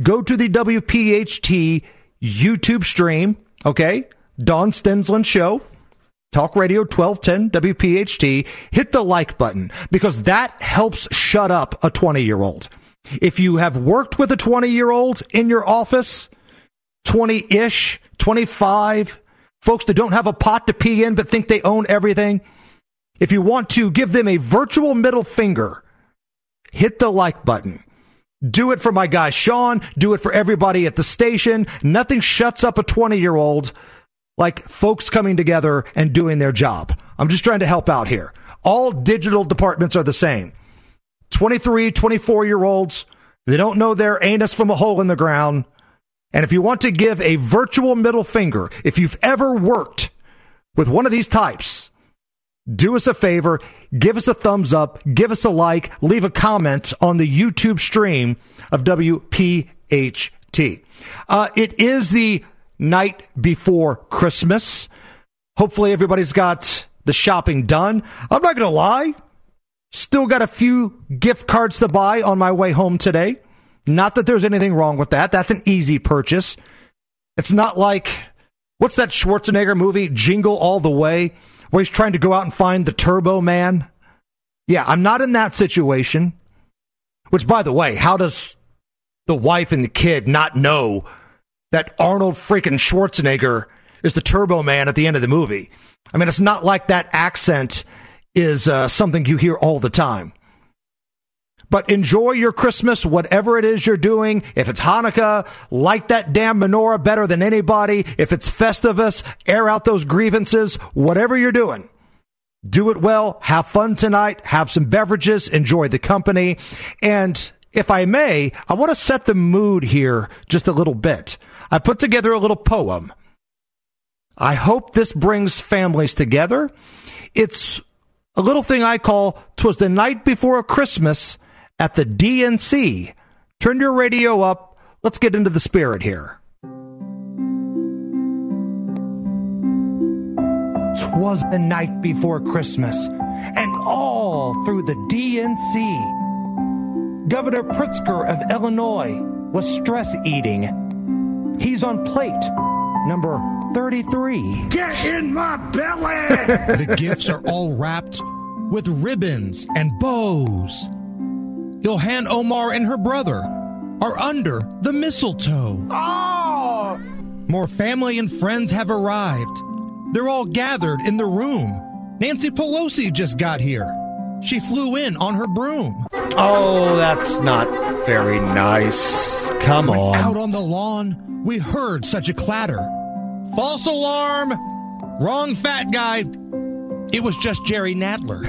go to the W P H T YouTube stream, okay? Dawn Stensland Show, Talk Radio twelve ten W P H T. Hit the like button because that helps shut up a twenty-year-old. If you have worked with a twenty-year-old in your office, twenty-ish, twenty-five, folks that don't have a pot to pee in but think they own everything, if you want to give them a virtual middle finger, hit the like button. Do it for my guy Sean. Do it for everybody at the station. Nothing shuts up a twenty-year-old like folks coming together and doing their job. I'm just trying to help out here. All digital departments are the same. twenty-three, twenty-four-year-olds, they don't know their anus from a hole in the ground. And if you want to give a virtual middle finger, if you've ever worked with one of these types, do us a favor, give us a thumbs up, give us a like, leave a comment on the YouTube stream of W P H T. Uh, it is the night before Christmas. Hopefully everybody's got the shopping done. I'm not going to lie. Still got a few gift cards to buy on my way home today. Not that there's anything wrong with that. That's an easy purchase. It's not like, what's that Schwarzenegger movie, Jingle All the Way, where he's trying to go out and find the Turbo Man? Yeah, I'm not in that situation. Which, by the way, how does the wife and the kid not know that Arnold freaking Schwarzenegger is the Turbo Man at the end of the movie? I mean, it's not like that accent is uh, something you hear all the time. But enjoy your Christmas, whatever it is you're doing. If it's Hanukkah, light that damn menorah better than anybody. If it's Festivus, air out those grievances. Whatever you're doing, do it well. Have fun tonight. Have some beverages. Enjoy the company. And if I may, I want to set the mood here just a little bit. I put together a little poem. I hope this brings families together. It's a little thing I call "'Twas the Night Before Christmas" at the D N C. Turn your radio up. Let's get into the spirit here. 'Twas the night before Christmas, and all through the D N C, Governor Pritzker of Illinois was stress eating. He's on plate number thirty-three. Get in my belly! The gifts are all wrapped with ribbons and bows. Ilhan Omar and her brother are under the mistletoe. Oh! More family and friends have arrived. They're all gathered in the room. Nancy Pelosi just got here. She flew in on her broom. Oh, that's not very nice. Come on. Out on the lawn, we heard such a clatter. False alarm! Wrong fat guy. It was just Jerry Nadler.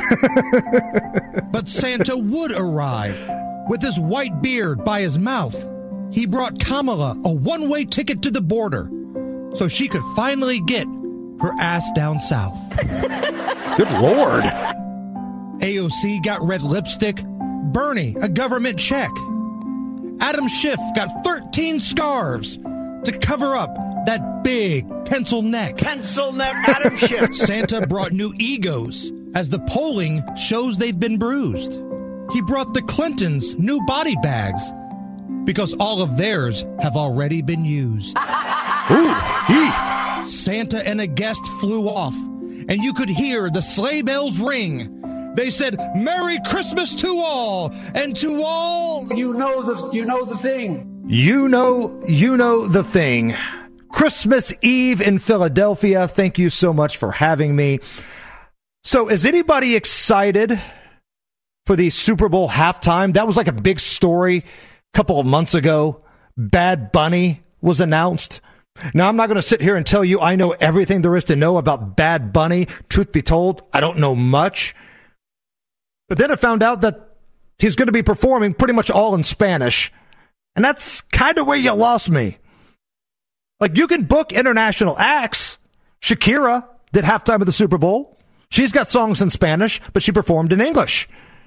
But Santa would arrive with his white beard by his mouth. He brought Kamala a one-way ticket to the border so she could finally get her ass down south. Good Lord. A O C got red lipstick. Bernie, a government check. Adam Schiff got thirteen scarves to cover up that big pencil neck. Pencil neck Adam Schiff. Santa brought new egos as the polling shows they've been bruised. He brought the Clintons new body bags because all of theirs have already been used. Ooh, ee. Santa and a guest flew off, and you could hear the sleigh bells ring. They said, "Merry Christmas to all, and to all..." You know the, you know the thing. You know, you know the thing. Christmas Eve in Philadelphia. Thank you so much for having me. So is anybody excited for the Super Bowl halftime? That was like a big story a couple of months ago. Bad Bunny was announced. Now, I'm not going to sit here and tell you I know everything there is to know about Bad Bunny. Truth be told, I don't know much. But then I found out that he's going to be performing pretty much all in Spanish. And that's kind of where you lost me. Like, you can book international acts. Shakira did halftime of the Super Bowl. She's got songs in Spanish, but she performed in English.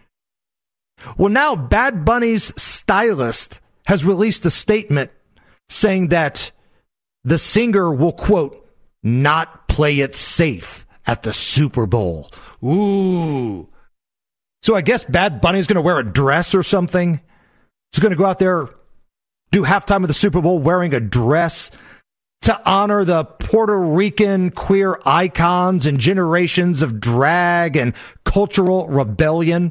Well, now Bad Bunny's stylist has released a statement saying that the singer will, quote, not play it safe at the Super Bowl. Ooh. So I guess Bad Bunny's going to wear a dress or something. He's going to go out there do halftime of the Super Bowl wearing a dress to honor the Puerto Rican queer icons and generations of drag and cultural rebellion.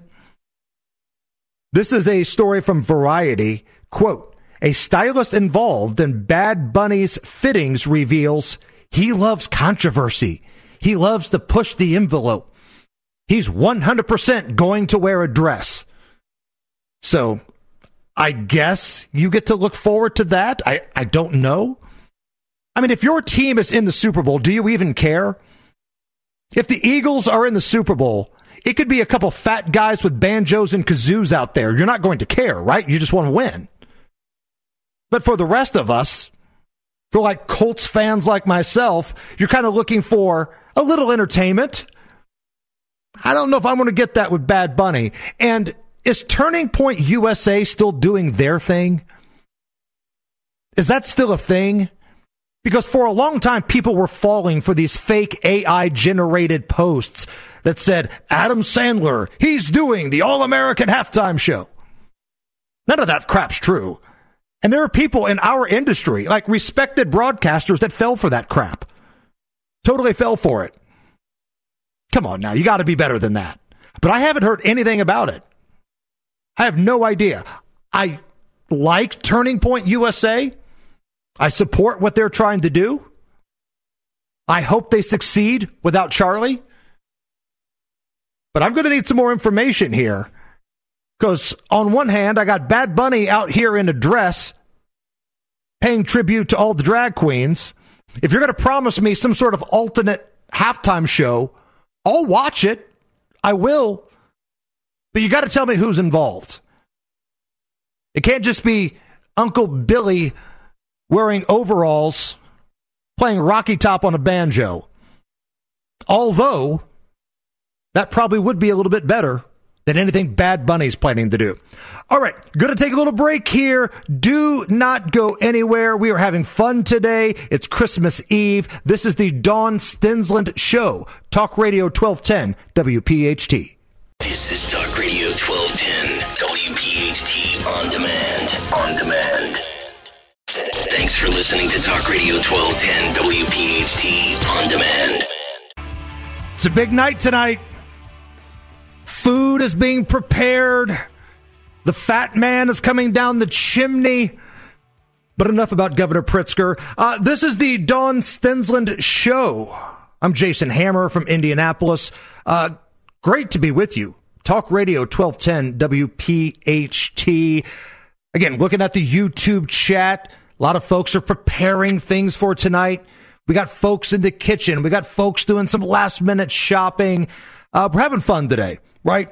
This is a story from Variety. Quote, a stylist involved in Bad Bunny's fittings reveals he loves controversy. He loves to push the envelope. He's one hundred percent going to wear a dress. So I guess you get to look forward to that. I, I don't know. I mean, if your team is in the Super Bowl, do you even care? If the Eagles are in the Super Bowl, it could be a couple fat guys with banjos and kazoos out there. You're not going to care, right? You just want to win. But for the rest of us, for like Colts fans like myself, you're kind of looking for a little entertainment. I don't know if I'm going to get that with Bad Bunny. And is Turning Point U S A still doing their thing? Is that still a thing? Because for a long time, people were falling for these fake A I-generated posts that said, Adam Sandler, he's doing the All-American Halftime Show. None of that crap's true. And there are people in our industry, like respected broadcasters, that fell for that crap. Totally fell for it. Come on now, you got to be better than that. But I haven't heard anything about it. I have no idea. I like Turning Point U S A. I support what they're trying to do. I hope they succeed without Charlie. But I'm going to need some more information here. Because on one hand, I got Bad Bunny out here in a dress, paying tribute to all the drag queens. If you're going to promise me some sort of alternate halftime show, I'll watch it. I will. But you got to tell me who's involved. It can't just be Uncle Billy wearing overalls, playing Rocky Top on a banjo. Although, that probably would be a little bit better than anything Bad Bunny's planning to do. All right, going to take a little break here. Do not go anywhere. We are having fun today. It's Christmas Eve. This is the Dawn Stensland Show. Talk Radio twelve ten W P H T. This is Talk Radio twelve ten W P H T On Demand. On Demand. Thanks for listening to Talk Radio twelve ten W P H T On Demand. It's a big night tonight. Food is being prepared. The fat man is coming down the chimney. But enough about Governor Pritzker. Uh, this is the Dawn Stensland Show. I'm Jason Hammer from Indianapolis. Uh, great to be with you. Talk Radio twelve ten W P H T. Again, looking at the YouTube chat, a lot of folks are preparing things for tonight. We got folks in the kitchen. We got folks doing some last-minute shopping. Uh, we're having fun today, right?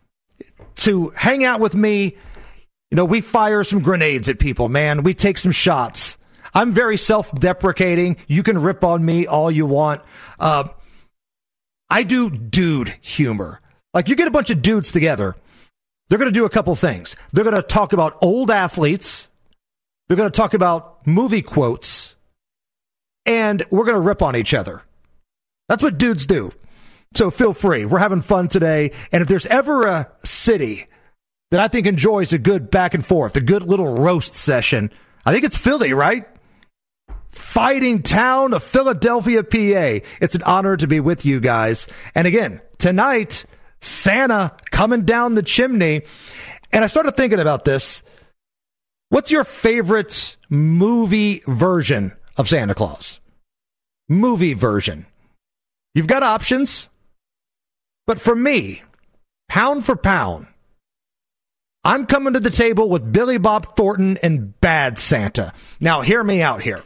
To hang out with me, you know, we fire some grenades at people, man. We take some shots. I'm very self-deprecating. You can rip on me all you want. Uh, I do dude humor. Like, you get a bunch of dudes together, they're going to do a couple things. They're going to talk about old athletes. They're going to talk about movie quotes. And we're going to rip on each other. That's what dudes do. So feel free. We're having fun today. And if there's ever a city that I think enjoys a good back and forth, a good little roast session, I think it's Philly, right? Fighting town of Philadelphia, P A. It's an honor to be with you guys. And again, tonight, Santa coming down the chimney. And I started thinking about this. What's your favorite movie version of Santa Claus? Movie version. You've got options. But for me, pound for pound, I'm coming to the table with Billy Bob Thornton and Bad Santa. Now, hear me out here.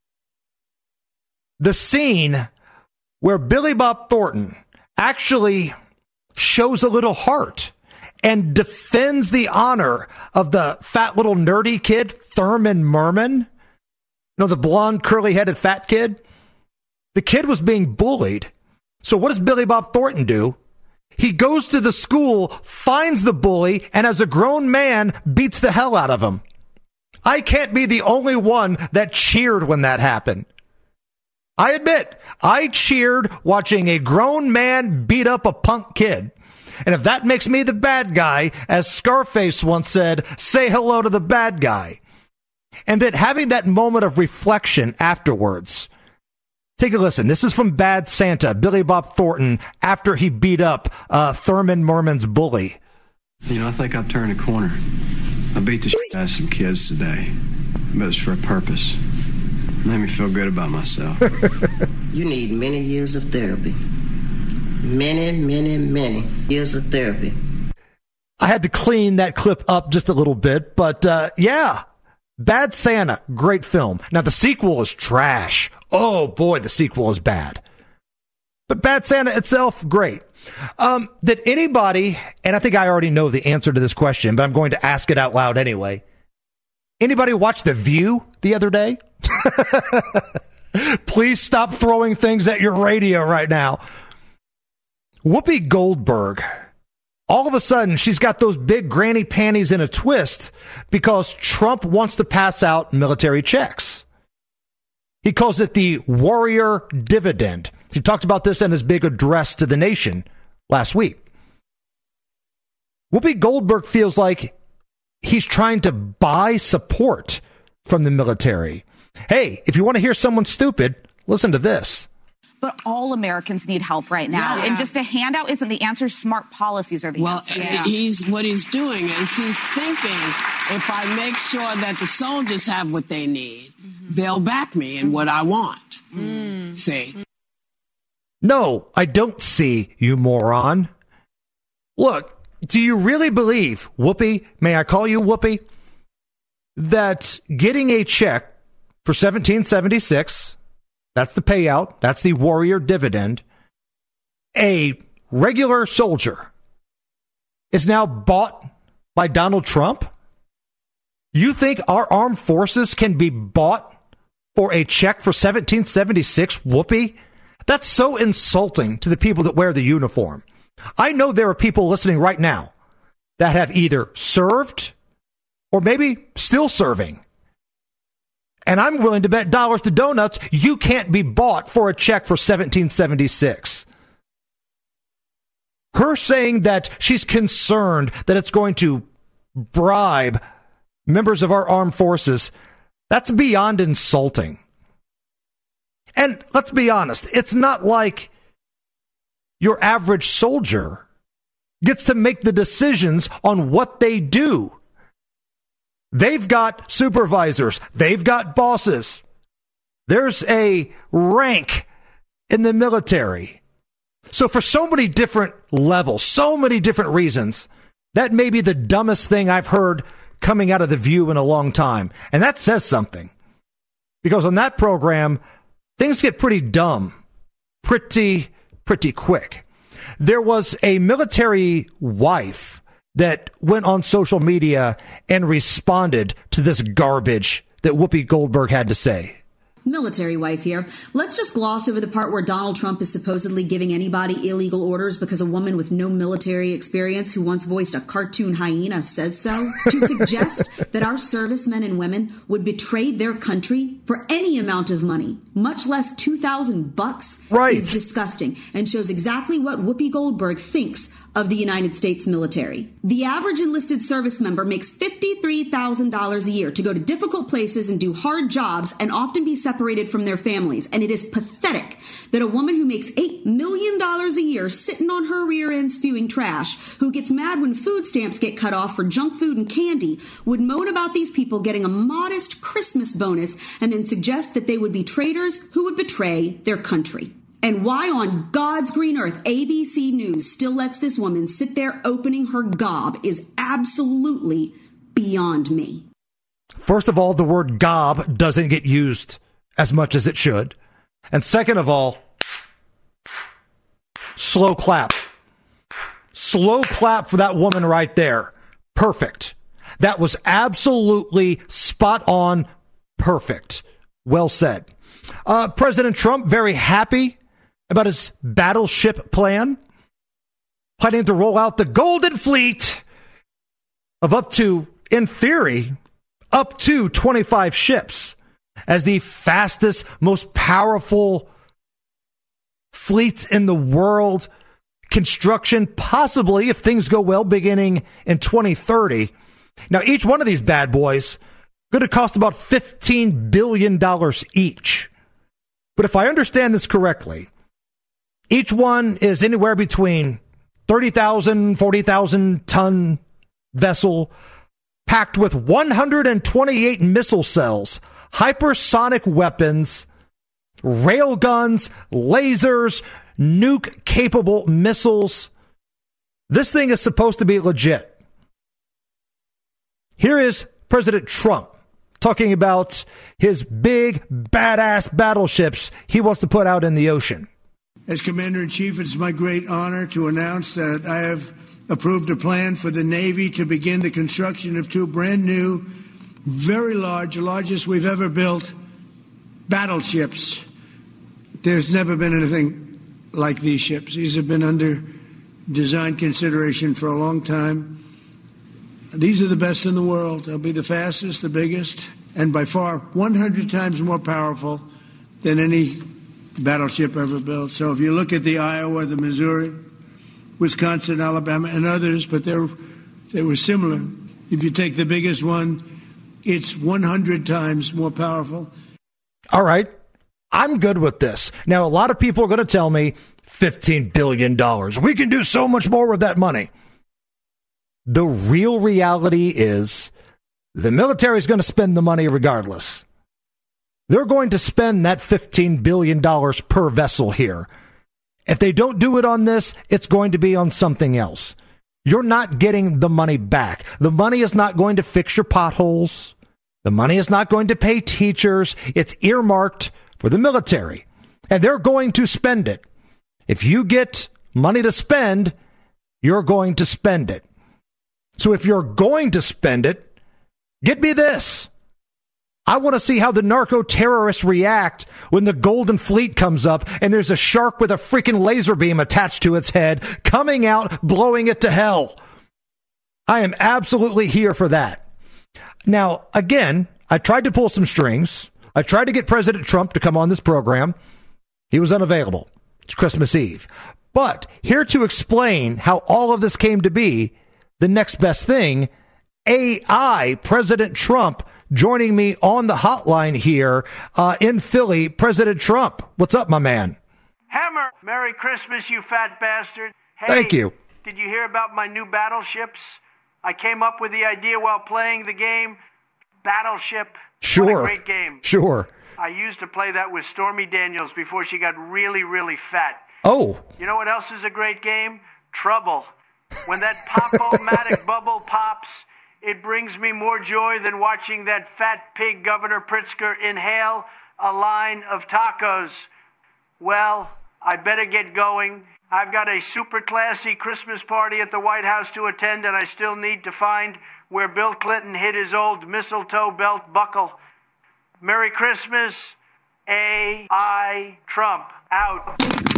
The scene where Billy Bob Thornton actually shows a little heart and defends the honor of the fat little nerdy kid, Thurman Merman. You know, the blonde, curly-headed fat kid? The kid was being bullied. So what does Billy Bob Thornton do? He goes to the school, finds the bully, and as a grown man, beats the hell out of him. I can't be the only one that cheered when that happened. I admit, I cheered watching a grown man beat up a punk kid. And if that makes me the bad guy, as Scarface once said, say hello to the bad guy. And then having that moment of reflection afterwards. Take a listen. This is from Bad Santa, Billy Bob Thornton, after he beat up uh, Thurman Merman's bully. You know, I think I've turned a corner. I beat the shit out of some kids today, but it's for a purpose. It made me feel good about myself. You need many years of therapy. Many, many, many years of therapy. I had to clean that clip up just a little bit, but uh, yeah. Bad Santa, great film. Now, the sequel is trash. Oh, boy, the sequel is bad. But Bad Santa itself, great. Um, did anybody, and I think I already know the answer to this question, but I'm going to ask it out loud anyway. Anybody watch The View the other day? Please stop throwing things at your radio right now. Whoopi Goldberg. All of a sudden, she's got those big granny panties in a twist because Trump wants to pass out military checks. He calls it the warrior dividend. He talked about this in his big address to the nation last week. Whoopi Goldberg feels like he's trying to buy support from the military. Hey, if you want to hear someone stupid, listen to this. But all Americans need help right now. Yeah. And just a handout isn't the answer. Smart policies are the well, answer. Well, he's what he's doing is he's thinking, if I make sure that the soldiers have what they need, mm-hmm. they'll back me in what I want. Mm. See? No, I don't see, you moron. Look, do you really believe, Whoopi, may I call you Whoopi, that getting a check for seventeen seventy-six... that's the payout. That's the warrior dividend. A regular soldier is now bought by Donald Trump? You think our armed forces can be bought for a check for seventeen seventy-six, Whoopi? That's so insulting to the people that wear the uniform. I know there are people listening right now that have either served or maybe still serving. And I'm willing to bet dollars to donuts you can't be bought for a check for seventeen seventy-six. Her saying that she's concerned that it's going to bribe members of our armed forces, that's beyond insulting. And let's be honest, it's not like your average soldier gets to make the decisions on what they do. They've got supervisors. They've got bosses. There's a rank in the military. So for so many different levels, so many different reasons, that may be the dumbest thing I've heard coming out of The View in a long time. And that says something. Because on that program, things get pretty dumb pretty, pretty quick. There was a military wife that went on social media and responded to this garbage that Whoopi Goldberg had to say. Military wife here. Let's just gloss over the part where Donald Trump is supposedly giving anybody illegal orders because a woman with no military experience who once voiced a cartoon hyena says so. To suggest that our servicemen and women would betray their country for any amount of money, much less two thousand bucks, right, is disgusting and shows exactly what Whoopi Goldberg thinks of the United States military. The average enlisted service member makes fifty-three thousand dollars a year to go to difficult places and do hard jobs and often be separated from their families. And it is pathetic that a woman who makes eight million dollars a year sitting on her rear end spewing trash, who gets mad when food stamps get cut off for junk food and candy, would moan about these people getting a modest Christmas bonus and then suggest that they would be traitors who would betray their country. And why on God's green earth A B C News still lets this woman sit there opening her gob is absolutely beyond me. First of all, the word gob doesn't get used as much as it should. And second of all, slow clap. Slow clap for that woman right there. Perfect. That was absolutely spot on. Perfect. Well said. Uh, President Trump, very happy about his battleship plan, planning to roll out the Golden Fleet of up to, in theory, up to twenty-five ships as the fastest, most powerful fleets in the world. Construction, possibly, if things go well, beginning in twenty thirty. Now, each one of these bad boys going to cost about fifteen billion dollars each. But if I understand this correctly, each one is anywhere between thirty thousand, forty thousand ton vessel packed with one hundred twenty-eight missile cells, hypersonic weapons, rail guns, lasers, nuke-capable missiles. This thing is supposed to be legit. Here is President Trump talking about his big, badass battleships he wants to put out in the ocean. As Commander-in-Chief, it's my great honor to announce that I have approved a plan for the Navy to begin the construction of two brand new, very large, the largest we've ever built, battleships. There's never been anything like these ships. These have been under design consideration for a long time. These are the best in the world. They'll be the fastest, the biggest, and by far one hundred times more powerful than any battleship ever built. So if you look at the Iowa, the Missouri, Wisconsin, Alabama, and others, but they're, they were similar. If you take the biggest one, it's one hundred times more powerful. All right. I'm good with this. Now, a lot of people are going to tell me fifteen billion dollars. We can do so much more with that money. The real reality is the military is going to spend the money regardless. They're going to spend that fifteen billion dollars per vessel here. If they don't do it on this, it's going to be on something else. You're not getting the money back. The money is not going to fix your potholes. The money is not going to pay teachers. It's earmarked for the military, and they're going to spend it. If you get money to spend, you're going to spend it. So if you're going to spend it, get me this. I want to see how the narco-terrorists react when the Golden Fleet comes up and there's a shark with a freaking laser beam attached to its head coming out, blowing it to hell. I am absolutely here for that. Now, again, I tried to pull some strings. I tried to get President Trump to come on this program. He was unavailable. It's Christmas Eve. But here to explain how all of this came to be, the next best thing, A I President Trump joining me on the hotline here uh, in Philly. President Trump, what's up, my man? Hammer, Merry Christmas, you fat bastard. Hey, thank you. Did you hear about my new battleships? I came up with the idea while playing the game. Battleship. Sure. What a great game. Sure. I used to play that with Stormy Daniels before she got really, really fat. Oh. You know what else is a great game? Trouble. When that pop-o-matic bubble pops, it brings me more joy than watching that fat pig Governor Pritzker inhale a line of tacos. Well, I better get going. I've got a super classy Christmas party at the White House to attend, and I still need to find where Bill Clinton hid his old mistletoe belt buckle. Merry Christmas, A I Trump. Out.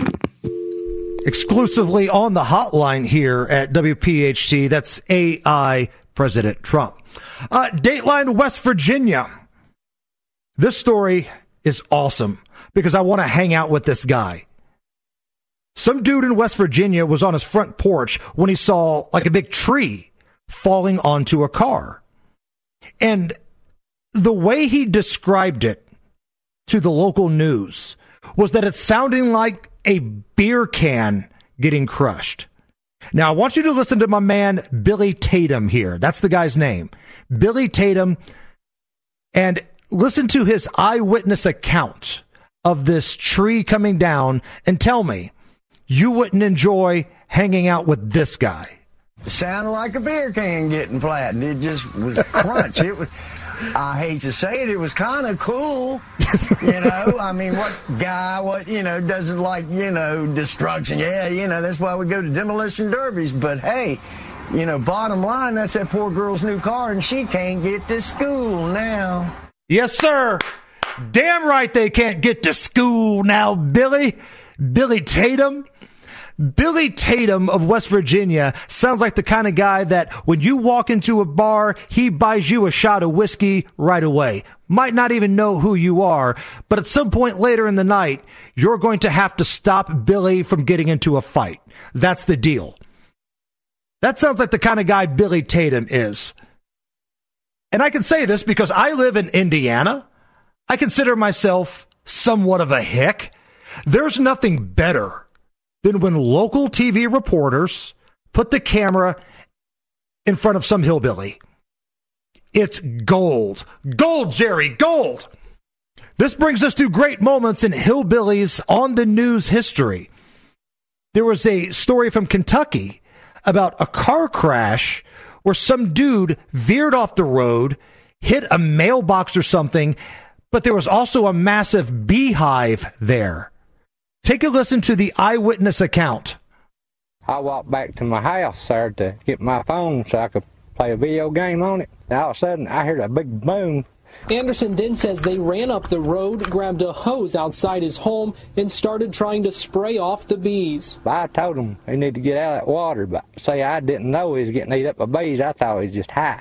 Exclusively on the hotline here at W P H T, that's A I President Trump. Uh, Dateline, West Virginia. This story is awesome because I want to hang out with this guy. Some dude in West Virginia was on his front porch when he saw like a big tree falling onto a car. And the way he described it to the local news was that it's sounding like a beer can getting crushed. Now, I want you to listen to my man, Billy Tatum here. That's the guy's name. Billy Tatum. And listen to his eyewitness account of this tree coming down and tell me you wouldn't enjoy hanging out with this guy. It sounded like a beer can getting flattened. It just was a crunch. It was, I hate to say it, it was kind of cool. You know, I mean, what guy, what, you know, doesn't like, you know, destruction? Yeah, you know, that's why we go to demolition derbies. But hey, you know, bottom line, that's that poor girl's new car, and she can't get to school now. Yes, sir. Damn right they can't get to school now, Billy. Billy Tatum. Billy Tatum of West Virginia sounds like the kind of guy that when you walk into a bar, he buys you a shot of whiskey right away. Might not even know who you are, but at some point later in the night, you're going to have to stop Billy from getting into a fight. That's the deal. That sounds like the kind of guy Billy Tatum is. And I can say this because I live in Indiana. I consider myself somewhat of a hick. There's nothing better than when local T V reporters put the camera in front of some hillbilly. It's gold. Gold, Jerry, gold. This brings us to great moments in hillbillies on the news history. There was a story from Kentucky about a car crash where some dude veered off the road, hit a mailbox or something, but there was also a massive beehive there. Take a listen to the eyewitness account. I walked back to my house, sir, to get my phone so I could play a video game on it. And all of a sudden, I heard a big boom. Anderson then says they ran up the road, grabbed a hose outside his home, and started trying to spray off the bees. I told him they need to get out of that water, but say I didn't know he was getting eaten up by bees. I thought he was just high.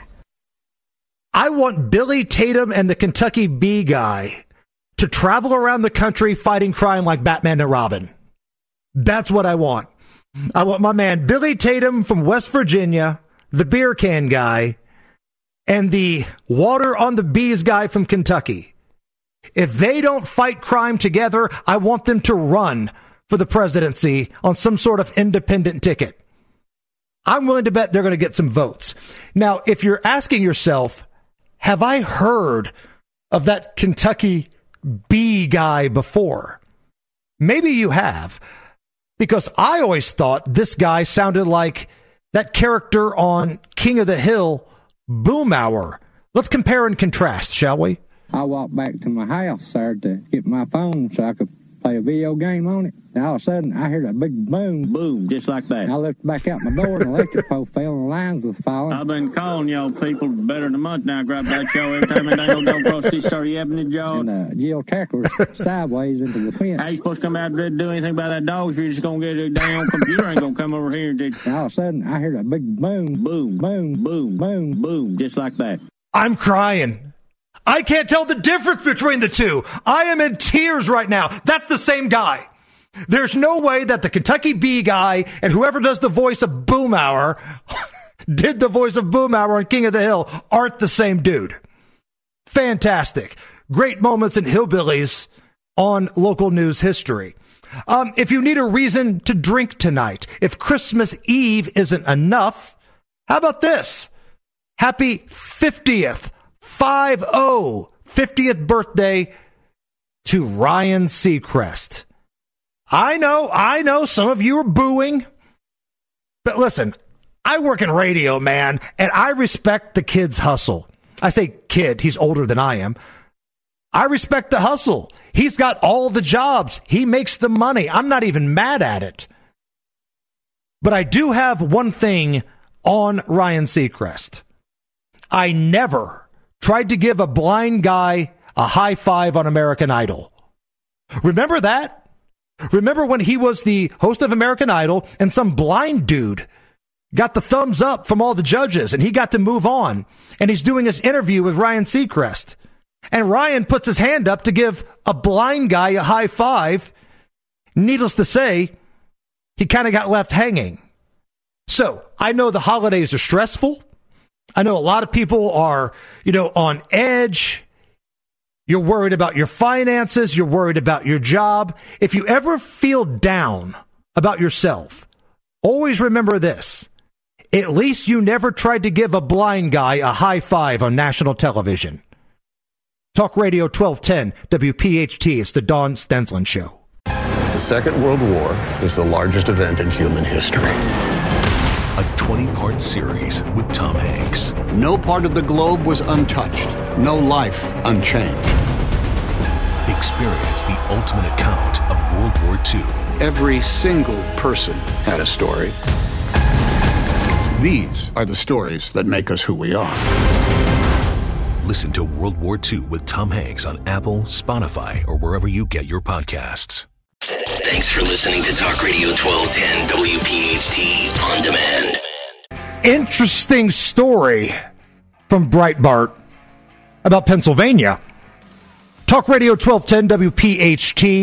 I want Billy Tatum and the Kentucky Bee Guy to travel around the country fighting crime like Batman and Robin. That's what I want. I want my man Billy Tatum from West Virginia, the beer can guy, and the water on the bees guy from Kentucky. If they don't fight crime together, I want them to run for the presidency on some sort of independent ticket. I'm willing to bet they're going to get some votes. Now, if you're asking yourself, have I heard of that Kentucky bee guy before? Maybe you have, because I always thought this guy sounded like that character on King of the Hill, Boomhauer. Let's compare and contrast, shall we? I walked back to my house, sir, to get my phone so I could play a video game on it. And all of a sudden, I heard a big boom. Boom, just like that. And I looked back out my door, and the electric pole fell, and the lines was falling. I've been calling y'all people better than a month now. Grab that show every time and they don't go across this start yapping at y'all. And uh, Jill Tacker was sideways into the fence. How you supposed to come out and do anything about that dog if you're just going to get a damn computer ain't going to come over here and did. And all of a sudden, I heard a big boom. Boom, boom, boom, boom, boom, just like that. I'm crying. I can't tell the difference between the two. I am in tears right now. That's the same guy. There's no way that the Kentucky Bee Guy and whoever does the voice of Boomhauer did the voice of Boomhauer on King of the Hill aren't the same dude. Fantastic. Great moments in hillbillies on local news history. Um, if you need a reason to drink tonight, if Christmas Eve isn't enough, how about this? Happy fiftieth, five oh, fiftieth birthday to Ryan Seacrest. I know, I know some of you are booing, but listen, I work in radio, man, and I respect the kid's hustle. I say kid, he's older than I am. I respect the hustle. He's got all the jobs. He makes the money. I'm not even mad at it. But I do have one thing on Ryan Seacrest. I never tried to give a blind guy a high five on American Idol. Remember that? Remember when he was the host of American Idol and some blind dude got the thumbs up from all the judges and he got to move on and he's doing his interview with Ryan Seacrest and Ryan puts his hand up to give a blind guy a high five. Needless to say, he kind of got left hanging. So I know the holidays are stressful. I know a lot of people are, you know, on edge. You're worried about your finances. You're worried about your job. If you ever feel down about yourself, always remember this. At least you never tried to give a blind guy a high five on national television. Talk Radio twelve ten, W P H T. It's the Don Stensland Show. The Second World War is the largest event in human history. A twenty-part series with Tom Hanks. No part of the globe was untouched. No life unchanged. Experience the ultimate account of World War Two. Every single person had a story. These are the stories that make us who we are. Listen to World War Two with Tom Hanks on Apple, Spotify, or wherever you get your podcasts. Thanks for listening to Talk Radio twelve ten W P H T On Demand. Interesting story from Breitbart about Pennsylvania. Talk Radio twelve ten W P H T.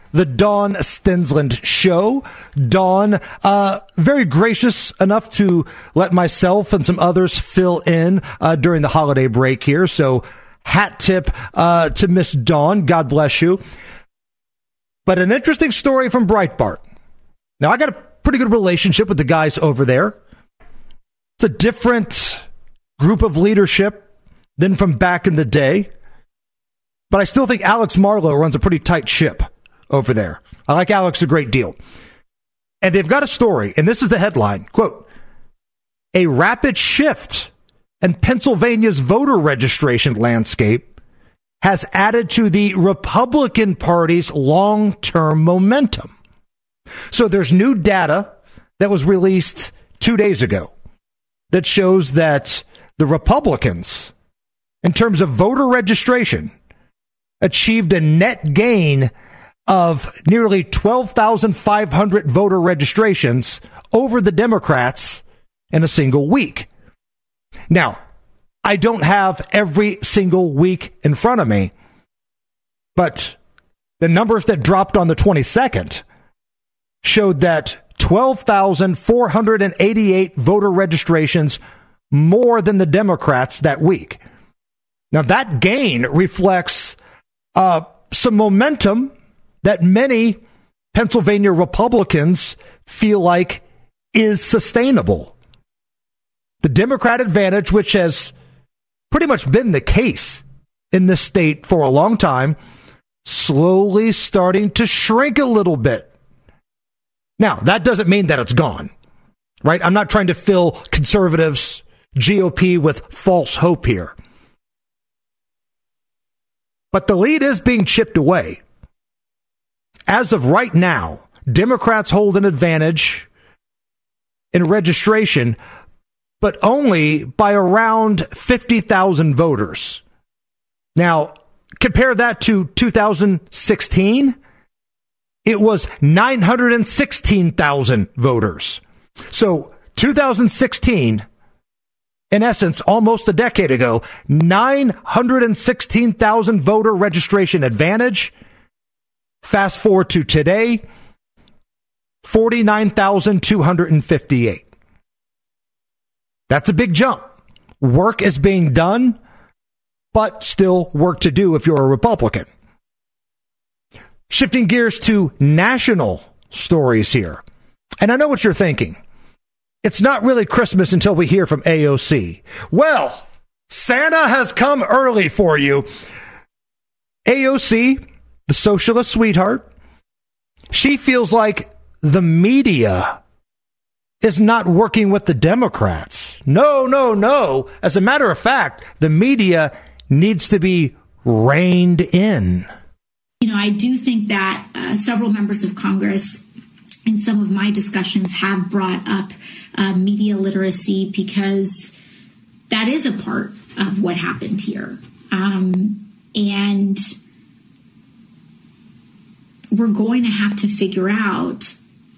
the Dawn Stensland Show. Dawn, uh, very gracious enough to let myself and some others fill in uh, during the holiday break here. So hat tip uh, to Miss Dawn. God bless you. But an interesting story from Breitbart. Now, I got a pretty good relationship with the guys over there. It's a different group of leadership than from back in the day. But I still think Alex Marlow runs a pretty tight ship over there. I like Alex a great deal. And they've got a story, and this is the headline, quote, "A rapid shift in Pennsylvania's voter registration landscape has added to the Republican Party's long-term momentum." So there's new data that was released two days ago that shows that the Republicans, in terms of voter registration, achieved a net gain of nearly twelve thousand five hundred voter registrations over the Democrats in a single week. Now, I don't have every single week in front of me, but the numbers that dropped on the twenty-second showed that twelve thousand four hundred eighty-eight voter registrations more than the Democrats that week. Now, that gain reflects uh, some momentum that many Pennsylvania Republicans feel like is sustainable. The Democrat advantage, which has pretty much been the case in this state for a long time, slowly starting to shrink a little bit. Now, that doesn't mean that it's gone, right? I'm not trying to fill conservatives, G O P with false hope here. But the lead is being chipped away. As of right now, Democrats hold an advantage in registration, but only by around fifty thousand voters. Now, compare that to two thousand sixteen. It was nine hundred sixteen thousand voters. So two thousand sixteen, in essence, almost a decade ago, nine hundred sixteen thousand voter registration advantage. Fast forward to today, forty-nine thousand two hundred fifty-eight. That's a big jump. Work is being done, but still work to do if you're a Republican. Shifting gears to national stories here. And I know what you're thinking. It's not really Christmas until we hear from A O C. Well, Santa has come early for you. A O C, the socialist sweetheart, she feels like the media is not working with the Democrats. No, no, no. As a matter of fact, the media needs to be reined in. You know, I do think that uh, several members of Congress in some of my discussions have brought up uh, media literacy because that is a part of what happened here. Um, and we're going to have to figure out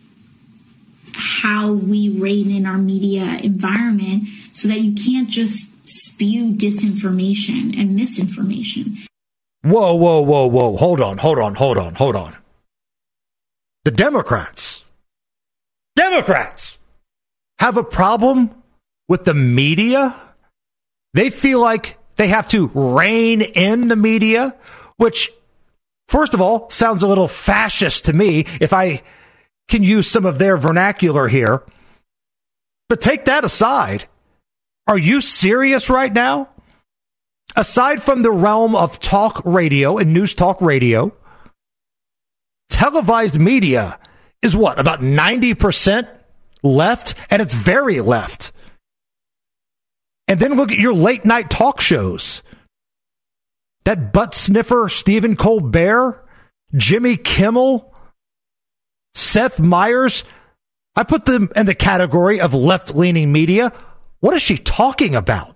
how we rein in our media environment so that you can't just spew disinformation and misinformation. Whoa, whoa, whoa, whoa. Hold on, hold on, hold on, hold on. The Democrats, Democrats have a problem with the media. They feel like they have to rein in the media, which, first of all, sounds a little fascist to me, if I can use some of their vernacular here. But take that aside. Are you serious right now? Aside from the realm of talk radio and news talk radio, televised media is what, about ninety percent left? And it's very left. And then look at your late night talk shows. That butt sniffer Stephen Colbert, Jimmy Kimmel, Seth Meyers. I put them in the category of left-leaning media. What is she talking about?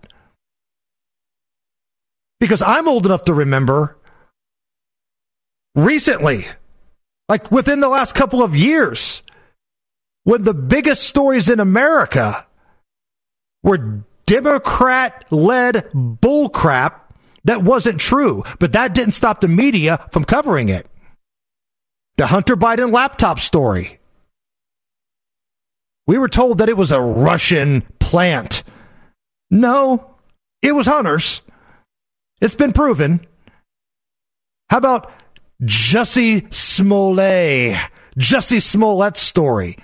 Because I'm old enough to remember recently, like within the last couple of years, when the biggest stories in America were Democrat-led bullcrap that wasn't true, but that didn't stop the media from covering it. The Hunter Biden laptop story. We were told that it was a Russian plant. No, it was Hunter's. It's been proven. How about Jussie Smollett? Jussie Smollett's story.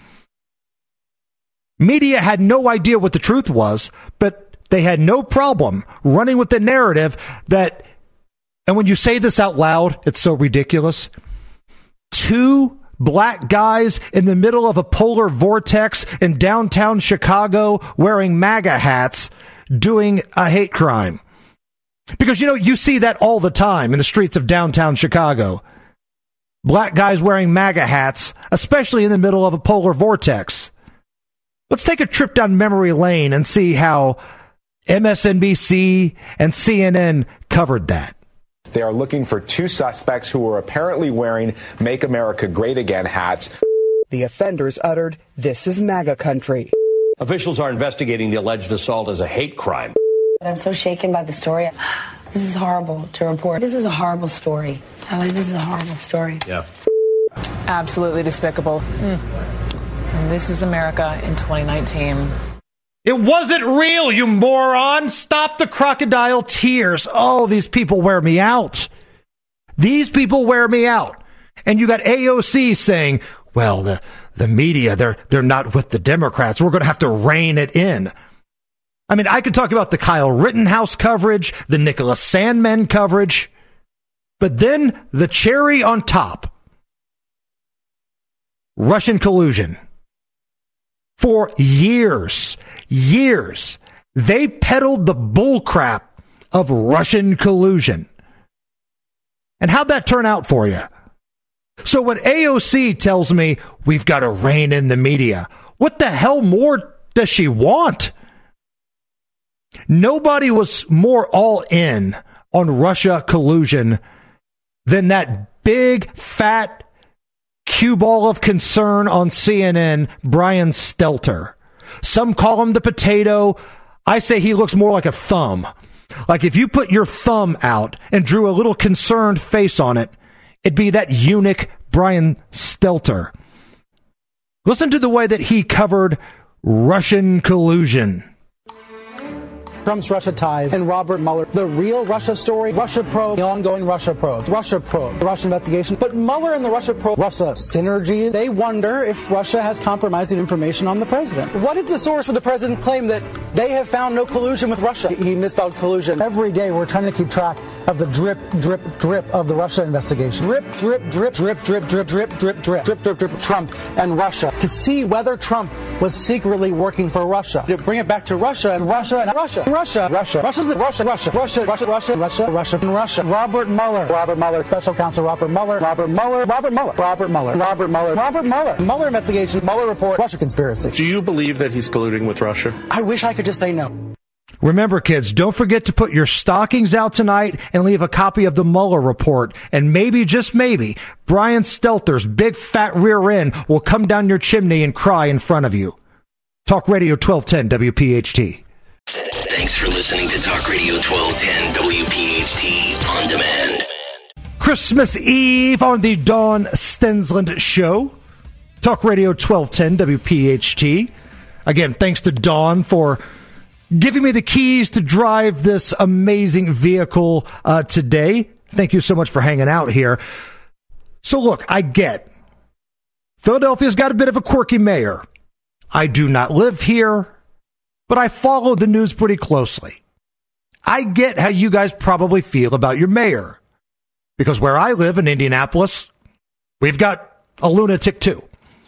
Media had no idea what the truth was, but they had no problem running with the narrative that, and when you say this out loud, it's so ridiculous. Two black guys in the middle of a polar vortex in downtown Chicago wearing MAGA hats doing a hate crime. Because, you know, you see that all the time in the streets of downtown Chicago. Black guys wearing MAGA hats, especially in the middle of a polar vortex. Let's take a trip down memory lane and see how M S N B C and C N N covered that. They are looking for two suspects who were apparently wearing Make America Great Again hats. The offenders uttered, "This is MAGA country." Officials are investigating the alleged assault as a hate crime. I'm so shaken by the story. This is horrible to report. This is a horrible story. Ellie, this is a horrible story. Yeah. Absolutely despicable. Mm. And this is America in twenty nineteen. It wasn't real, you moron. Stop the crocodile tears. Oh, these people wear me out. These people wear me out. And you got A O C saying, well, the, the media, they're, they're not with the Democrats. We're going to have to rein it in. I mean, I could talk about the Kyle Rittenhouse coverage, the Nicholas Sandmann coverage, but then the cherry on top, Russian collusion. For years, years, they peddled the bullcrap of Russian collusion. And how'd that turn out for you? So when A O C tells me we've got to rein in the media, what the hell more does she want? Nobody was more all in on Russia collusion than that big, fat cue ball of concern on C N N, Brian Stelter. Some call him the potato. I say he looks more like a thumb. Like if you put your thumb out and drew a little concerned face on it, it'd be that eunuch Brian Stelter. Listen to the way that he covered Russian collusion. Trump's Russia ties and Robert Mueller. The real Russia story, Russia probe, the ongoing Russia probe, Russia probe, the Russia investigation. But Mueller and the Russia probe, Russia synergies, they wonder if Russia has compromising information on the president. What is the source for the president's claim that they have found no collusion with Russia? He misspelled collusion. Every day we're trying to keep track of the drip, drip, drip of the Russia investigation. Drip, drip, drip, drip, drip, drip, drip, drip, drip, drip, drip, drip, Trump and Russia to see whether Trump was secretly working for Russia. To bring it back to Russia and Russia and Russia. Russia, Russia, Russia's the Russia, Russia, Russia, Russia, Russia, Russia, Russia, and Russia. Robert Mueller, Robert Mueller, Special Counsel Robert Mueller, Robert Mueller, Robert Mueller, Robert Mueller, Robert Mueller, Robert Mueller, Mueller investigation, Mueller report, Russia conspiracy. Do you believe that he's colluding with Russia? I wish I could just say no. Remember, kids, don't forget to put your stockings out tonight and leave a copy of the Mueller report. And maybe, just maybe, Brian Stelter's big fat rear end will come down your chimney and cry in front of you. Talk Radio twelve ten W P H T. Thanks for listening to Talk Radio twelve ten W P H T On Demand. Christmas Eve on the Dawn Stensland Show. Talk Radio twelve ten W P H T. Again, thanks to Dawn for giving me the keys to drive this amazing vehicle uh, today. Thank you so much for hanging out here. So look, I get Philadelphia's got a bit of a quirky mayor. I do not live here, but I follow the news pretty closely. I get how you guys probably feel about your mayor. Because where I live in Indianapolis, we've got a lunatic too.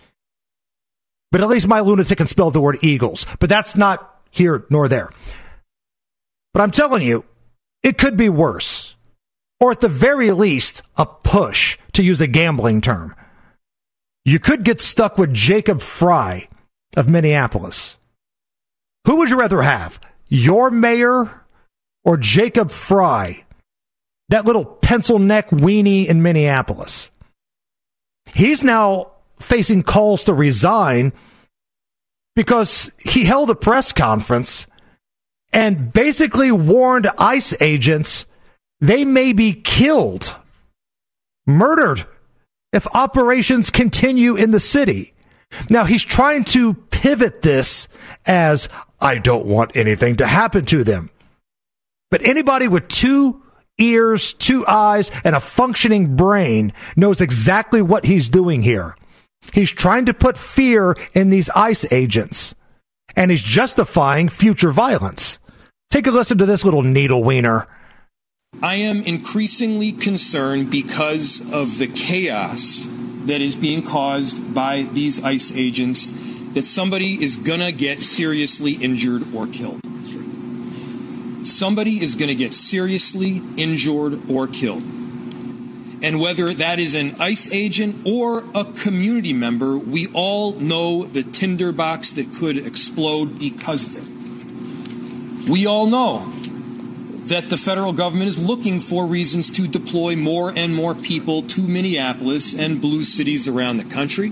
But at least my lunatic can spell the word Eagles. But that's not here nor there. But I'm telling you, it could be worse. Or at the very least, a push, to use a gambling term. You could get stuck with Jacob Frey of Minneapolis. Who would you rather have? Your mayor or Jacob Frey? That little pencil neck weenie in Minneapolis. He's now facing calls to resign because he held a press conference and basically warned ICE agents they may be killed, murdered if operations continue in the city. Now, he's trying to pivot this as, I don't want anything to happen to them. But anybody with two ears, two eyes, and a functioning brain knows exactly what he's doing here. He's trying to put fear in these ICE agents, and he's justifying future violence. Take a listen to this little needle wiener. I am increasingly concerned because of the chaos that is being caused by these ICE agents that somebody is going to get seriously injured or killed. Somebody is going to get seriously injured or killed. And whether that is an ICE agent or a community member, we all know the tinderbox that could explode because of it. We all know that the federal government is looking for reasons to deploy more and more people to Minneapolis and blue cities around the country.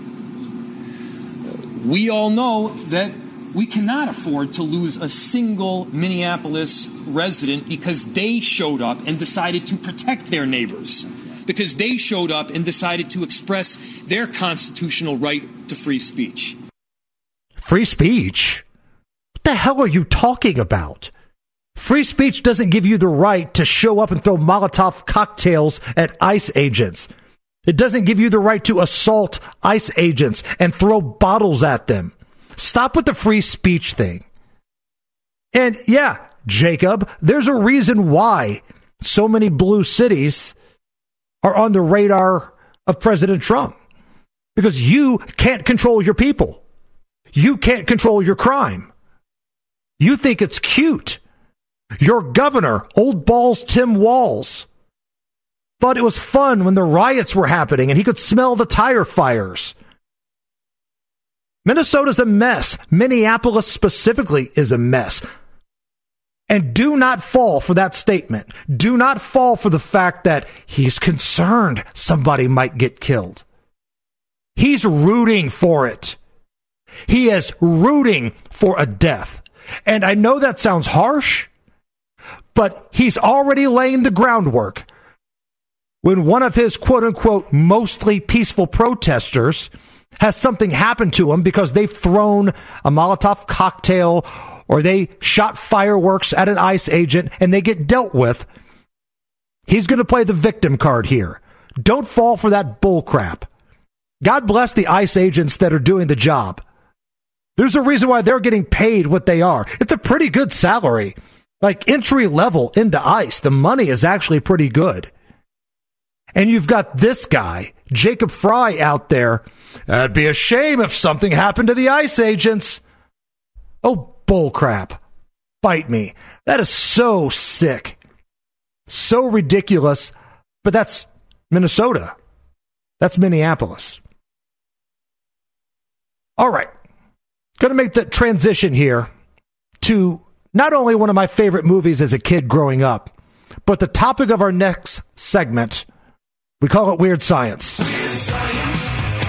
We all know that we cannot afford to lose a single Minneapolis resident because they showed up and decided to protect their neighbors, because they showed up and decided to express their constitutional right to free speech. Free speech? What the hell are you talking about? Free speech doesn't give you the right to show up and throw Molotov cocktails at ICE agents. It doesn't give you the right to assault ICE agents and throw bottles at them. Stop with the free speech thing. And yeah, Jacob, there's a reason why so many blue cities are on the radar of President Trump. Because you can't control your people. You can't control your crime. You think it's cute. Your governor, old balls Tim Walz, thought it was fun when the riots were happening and he could smell the tire fires. Minnesota's a mess. Minneapolis specifically is a mess. And do not fall for that statement. Do not fall for the fact that he's concerned somebody might get killed. He's rooting for it. He is rooting for a death. And I know that sounds harsh, but he's already laying the groundwork. When one of his quote-unquote mostly peaceful protesters has something happen to him because they've thrown a Molotov cocktail or they shot fireworks at an ICE agent and they get dealt with, he's going to play the victim card here. Don't fall for that bull crap. God bless the ICE agents that are doing the job. There's a reason why they're getting paid what they are. It's a pretty good salary. Like entry level into ICE, the money is actually pretty good. And you've got this guy, Jacob Fry, out there. That'd be a shame if something happened to the ICE agents. Oh, bullcrap. Bite me. That is so sick. So ridiculous. But that's Minnesota. That's Minneapolis. All right. Going to make the transition here to not only one of my favorite movies as a kid growing up, but the topic of our next segment. We call it Weird Science. Weird Science.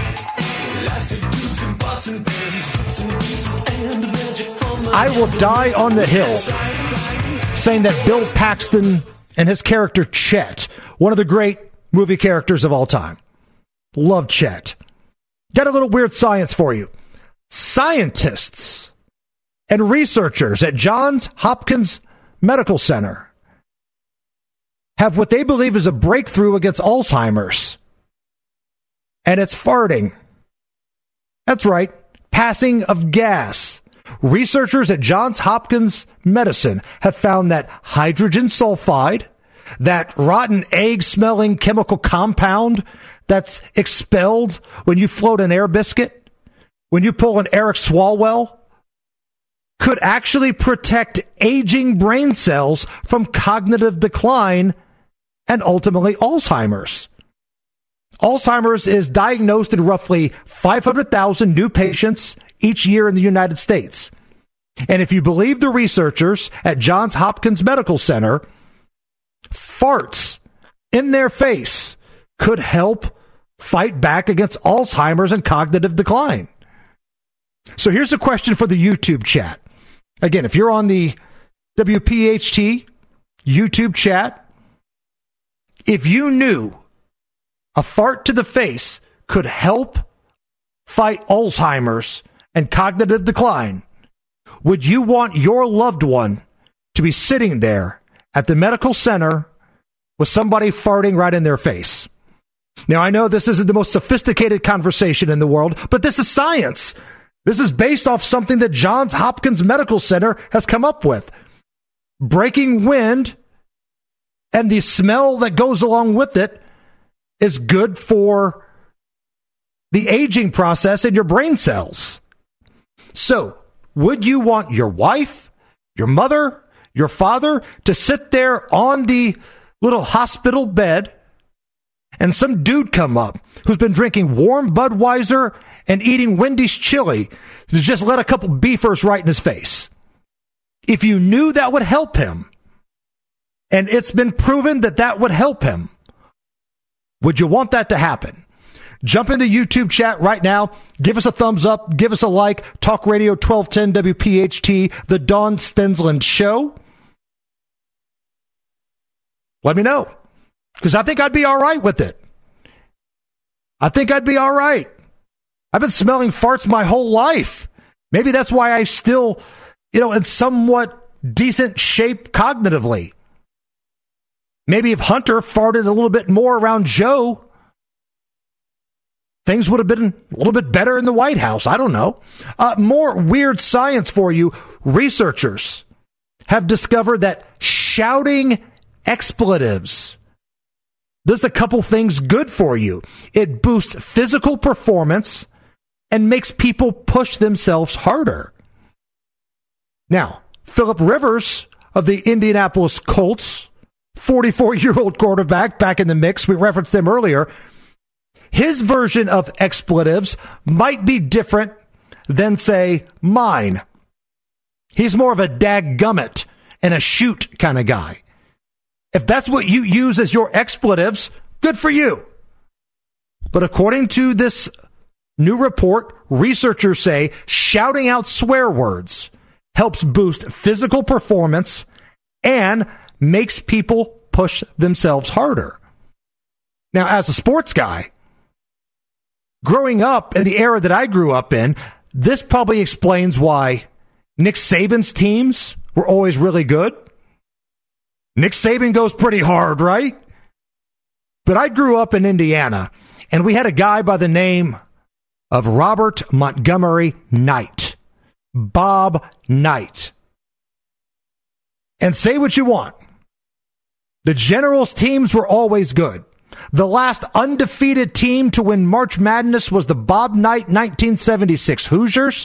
I will die on the hill saying that Bill Paxton and his character Chet, one of the great movie characters of all time. Love Chet. Got a little weird science for you. Scientists and researchers at Johns Hopkins Medical Center have what they believe is a breakthrough against Alzheimer's. And it's farting. That's right, passing of gas. Researchers at Johns Hopkins Medicine have found that hydrogen sulfide, that rotten egg-smelling chemical compound that's expelled when you float an air biscuit, when you pull an Eric Swalwell, could actually protect aging brain cells from cognitive decline and ultimately Alzheimer's. Alzheimer's is diagnosed in roughly five hundred thousand new patients each year in the United States. And if you believe the researchers at Johns Hopkins Medical Center, farts in their face could help fight back against Alzheimer's and cognitive decline. So here's a question for the YouTube chat. Again, if you're on the W P H T YouTube chat, if you knew a fart to the face could help fight Alzheimer's and cognitive decline, would you want your loved one to be sitting there at the medical center with somebody farting right in their face? Now, I know this isn't the most sophisticated conversation in the world, but this is science. This is based off something that Johns Hopkins Medical Center has come up with. Breaking wind and the smell that goes along with it is good for the aging process in your brain cells. So, would you want your wife, your mother, your father to sit there on the little hospital bed and some dude come up who's been drinking warm Budweiser and eating Wendy's chili to just let a couple beefers right in his face? If you knew that would help him, and it's been proven that that would help him, would you want that to happen? Jump in the YouTube chat right now. Give us a thumbs up. Give us a like. Talk Radio twelve ten W P H T, The Dawn Stensland Show. Let me know, because I think I'd be all right with it. I think I'd be all right. I've been smelling farts my whole life. Maybe that's why I still, you know, in somewhat decent shape cognitively. Maybe if Hunter farted a little bit more around Joe, things would have been a little bit better in the White House. I don't know. Uh, more weird science for you. Researchers have discovered that shouting expletives does a couple things good for you. It boosts physical performance and makes people push themselves harder. Now, Phillip Rivers of the Indianapolis Colts, forty-four-year-old quarterback back in the mix, we referenced him earlier, his version of expletives might be different than, say, mine. He's more of a dadgummit and a shoot kind of guy. If that's what you use as your expletives, good for you. But according to this new report, researchers say shouting out swear words helps boost physical performance and makes people push themselves harder. Now, as a sports guy, growing up in the era that I grew up in, this probably explains why Nick Saban's teams were always really good. Nick Saban goes pretty hard, right? But I grew up in Indiana, and we had a guy by the name of Robert Montgomery Knight. Bob Knight. And say what you want, the Generals teams were always good. The last undefeated team to win March Madness was the Bob Knight nineteen seventy-six Hoosiers.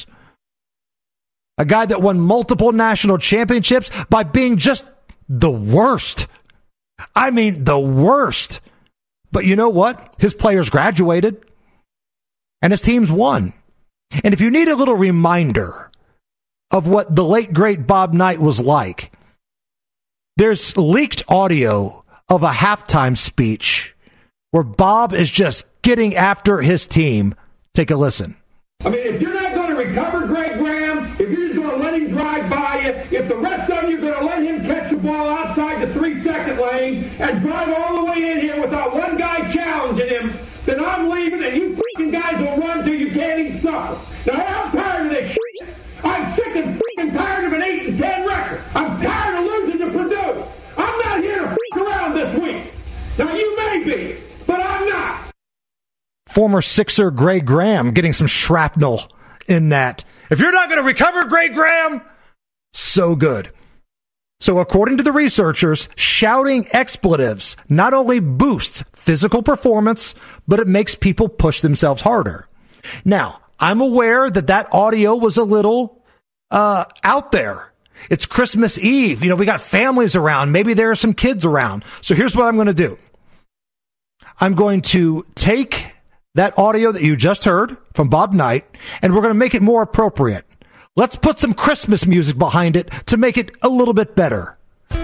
A guy that won multiple national championships by being just the worst. I mean, the worst. But you know what? His players graduated, and his teams won. And if you need a little reminder of what the late, great Bob Knight was like, there's leaked audio of a halftime speech where Bob is just getting after his team. Take a listen. I mean, if you're not going to recover Greg Graham, if you're just going to let him drive by you, if the rest of you are going to let him catch the ball outside the three-second lane and drive all the way in here without one guy challenging him, then I'm leaving and you freaking guys will run till you can't even suffer. Now, I'm tired of this shit. I'm sick and freaking tired of an eight and ten record. I'm tired of losing to Purdue. I'm not here to freak around this week. Now, you may be, but I'm not. Former Sixer Greg Graham getting some shrapnel in that. If you're not going to recover Greg Graham, so good. So according to the researchers, shouting expletives not only boosts physical performance, but it makes people push themselves harder. Now, I'm aware that that audio was a little uh, out there. It's Christmas Eve. You know, we got families around. Maybe there are some kids around. So here's what I'm going to do. I'm going to take that audio that you just heard from Bob Knight, and we're going to make it more appropriate. Let's put some Christmas music behind it to make it a little bit better. I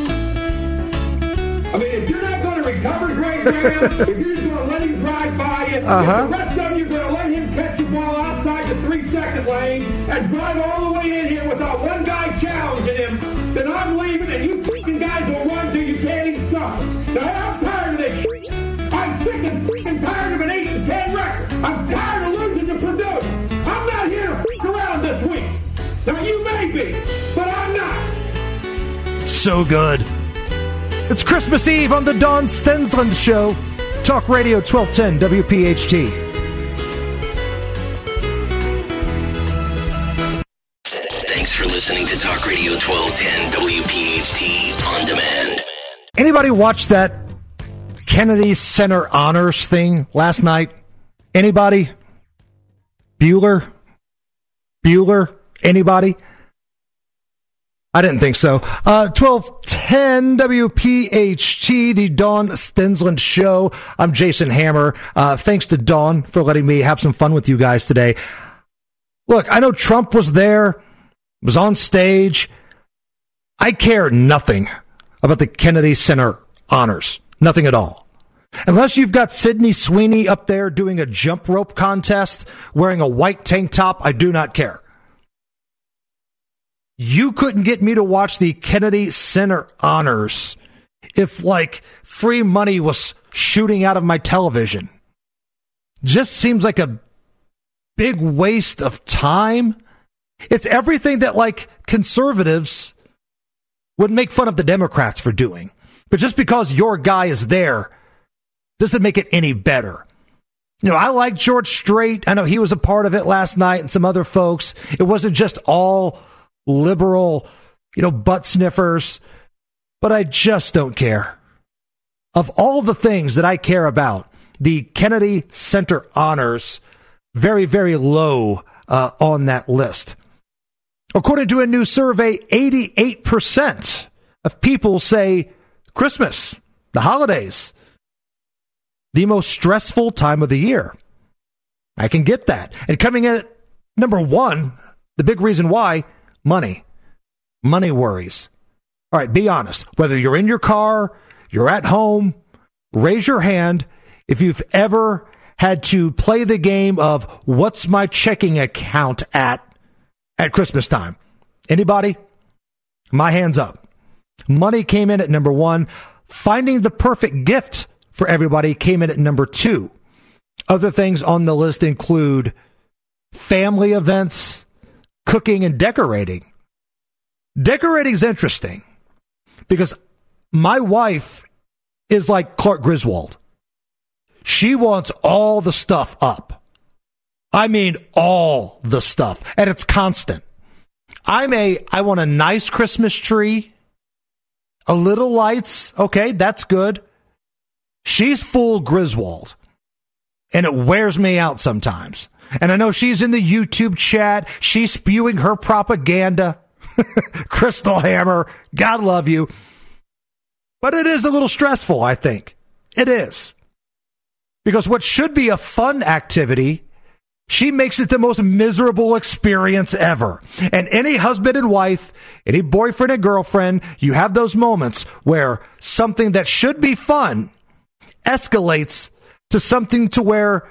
mean, if you're not going to recover Greg Graham, if you're just going to let him drive by you, uh-huh. if the rest of you are going to let him catch the ball outside the three-second lane and drive all the way in here without one guy challenging him, then I'm leaving and you freaking guys will run till you can't even suffer. Now, I'm tired of this shit. I'm sick and may be, but I'm not. So good. It's Christmas Eve on the Don Stensland Show. Talk Radio twelve ten W P H T. Thanks for listening to Talk Radio twelve ten W P H T On Demand. Anybody watch that Kennedy Center Honors thing last night? Anybody? Bueller? Bueller? Anybody? I didn't think so. Uh, twelve ten W P H T, the Dawn Stensland Show. I'm Jason Hammer. Uh, thanks to Dawn for letting me have some fun with you guys today. Look, I know Trump was there, was on stage. I care nothing about the Kennedy Center Honors. Nothing at all. Unless you've got Sydney Sweeney up there doing a jump rope contest, wearing a white tank top, I do not care. You couldn't get me to watch the Kennedy Center Honors if, like, free money was shooting out of my television. Just seems like a big waste of time. It's everything that, like, conservatives would make fun of the Democrats for doing. But just because your guy is there doesn't make it any better. You know, I like George Strait. I know he was a part of it last night and some other folks. It wasn't just all liberal, you know, butt sniffers, but I just don't care. Of all the things that I care about, the Kennedy Center Honors, very, very low uh, on that list. According to a new survey, eighty-eight percent of people say Christmas, the holidays, the most stressful time of the year. I can get that. And coming in at number one, the big reason why, money. Money worries. All right, be honest. Whether you're in your car, you're at home, raise your hand if you've ever had to play the game of what's my checking account at at Christmas time. Anybody? My hand's up. Money came in at number one. Finding the perfect gift for everybody came in at number two. Other things on the list include family events, cooking, and decorating. Decorating is interesting because my wife is like Clark Griswold. She wants all the stuff up. I mean, all the stuff. And it's constant. I'm a, I want a nice Christmas tree, a little lights. Okay, that's good. She's full Griswold. And it wears me out sometimes. And I know she's in the YouTube chat. She's spewing her propaganda. Crystal Hammer, God love you. But it is a little stressful, I think. It is. Because what should be a fun activity, she makes it the most miserable experience ever. And any husband and wife, any boyfriend and girlfriend, you have those moments where something that should be fun escalates to something to where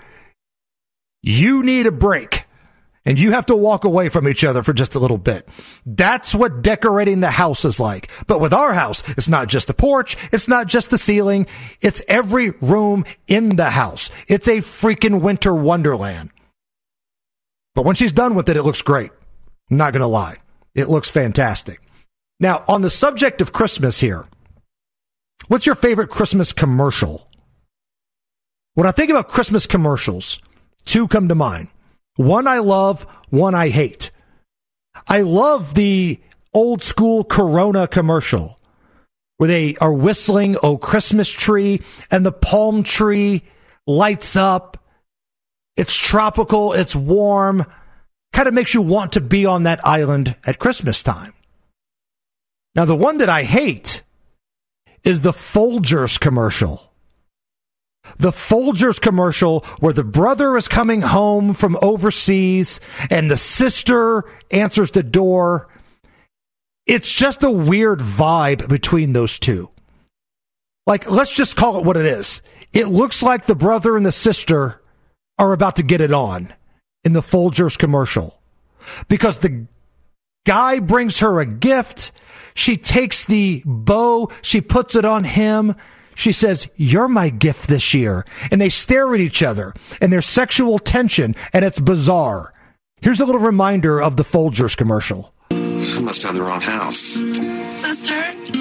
you need a break and you have to walk away from each other for just a little bit. That's what decorating the house is like. But with our house, it's not just the porch. It's not just the ceiling. It's every room in the house. It's a freaking winter wonderland. But when she's done with it, it looks great. I'm not going to lie. It looks fantastic. Now, on the subject of Christmas here, what's your favorite Christmas commercial? When I think about Christmas commercials, two come to mind. One I love, one I hate. I love the old school Corona commercial where they are whistling "Oh Christmas Tree" and the palm tree lights up. It's tropical, it's warm, kind of makes you want to be on that island at Christmas time. Now, the one that I hate is the Folgers commercial. The Folgers commercial where the brother is coming home from overseas and the sister answers the door. It's just a weird vibe between those two. Like, let's just call it what it is. It looks like the brother and the sister are about to get it on in the Folgers commercial because the guy brings her a gift. She takes the bow. She puts it on him. She says, "You're my gift this year." And they stare at each other and there's sexual tension and it's bizarre. Here's a little reminder of the Folgers commercial. I must have the wrong house. Sister?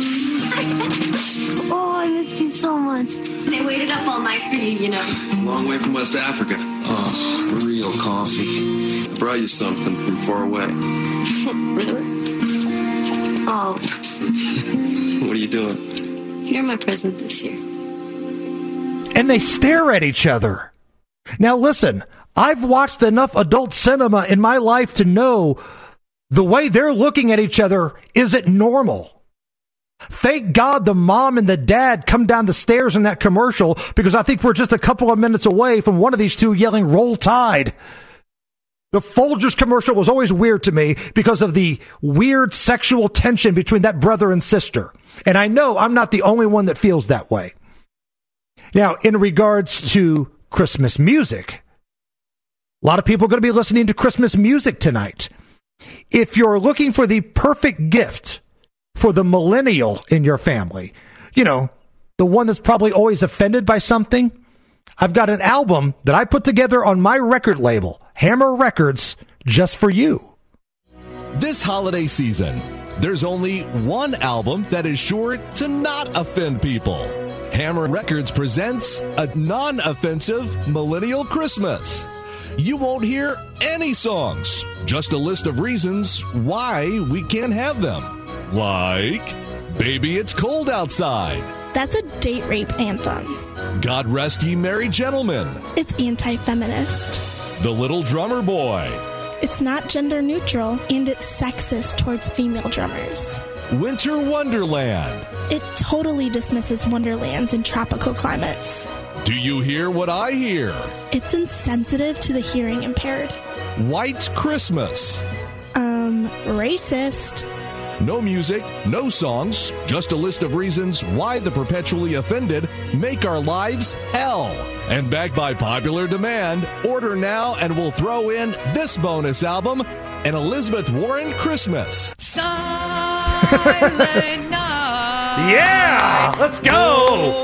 Oh, I missed you so much. They waited up all night for you, you know. It's a long way from West Africa. Oh, real coffee. I brought you something from far away. Really? Oh. What are you doing? You're my present this year. And they stare at each other. Now listen, I've watched enough adult cinema in my life to know the way they're looking at each other isn't normal. Thank God the mom and the dad come down the stairs in that commercial, because I think we're just a couple of minutes away from one of these two yelling, "Roll Tide." The Folgers commercial was always weird to me because of the weird sexual tension between that brother and sister. And I know I'm not the only one that feels that way. Now, in regards to Christmas music, a lot of people are going to be listening to Christmas music tonight. If you're looking for the perfect gift for the millennial in your family, you know, the one that's probably always offended by something, I've got an album that I put together on my record label, Hammer Records, just for you. This holiday season, there's only one album that is sure to not offend people. Hammer Records presents a non-offensive Millennial Christmas. You won't hear any songs, just a list of reasons why we can't have them. Like, Baby It's Cold Outside. That's a date rape anthem. God Rest Ye Merry Gentlemen. It's anti-feminist. The Little Drummer Boy. It's not gender neutral, and it's sexist towards female drummers. Winter Wonderland. It totally dismisses wonderlands in tropical climates. Do you hear what I hear? It's insensitive to the hearing impaired. White Christmas. Um, racist. No music, no songs, just a list of reasons why the perpetually offended make our lives hell. And backed by popular demand, order now and we'll throw in this bonus album, an Elizabeth Warren Christmas. Silent night. Yeah, let's go.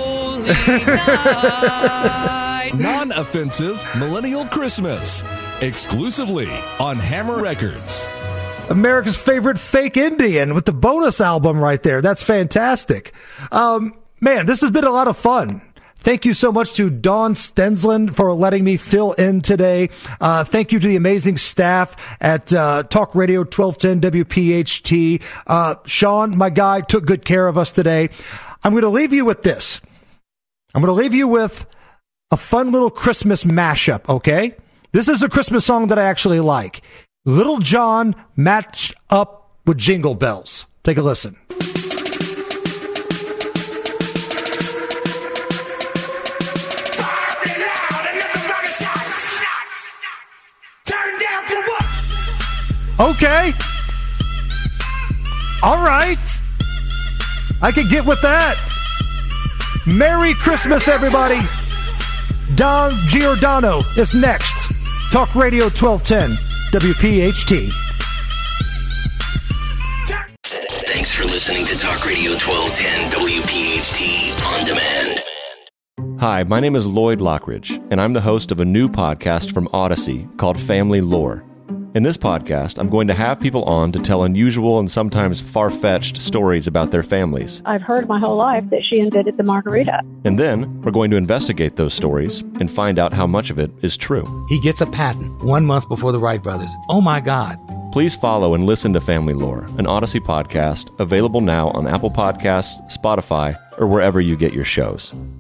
Non-offensive Millennial Christmas, exclusively on Hammer Records. America's favorite fake Indian with the bonus album right there. That's fantastic. Um, man, this has been a lot of fun. Thank you so much to Dawn Stensland for letting me fill in today. Uh, thank you to the amazing staff at uh, Talk Radio twelve ten W P H T. Uh, Sean, my guy, took good care of us today. I'm going to leave you with this. I'm going to leave you with a fun little Christmas mashup, okay? This is a Christmas song that I actually like. Little John matched up with Jingle Bells. Take a listen. Okay. All right. I can get with that. Merry Christmas, everybody. Don Giordano is next. Talk Radio twelve ten. W P H T. Thanks for listening to Talk Radio twelve ten W P H T On Demand. Hi, my name is Lloyd Lockridge, and I'm the host of a new podcast from Odyssey called Family Lore. In this podcast, I'm going to have people on to tell unusual and sometimes far-fetched stories about their families. I've heard my whole life that she invented the margarita. And then we're going to investigate those stories and find out how much of it is true. He gets a patent one month before the Wright brothers. Oh my God. Please follow and listen to Family Lore, an Odyssey podcast available now on Apple Podcasts, Spotify, or wherever you get your shows.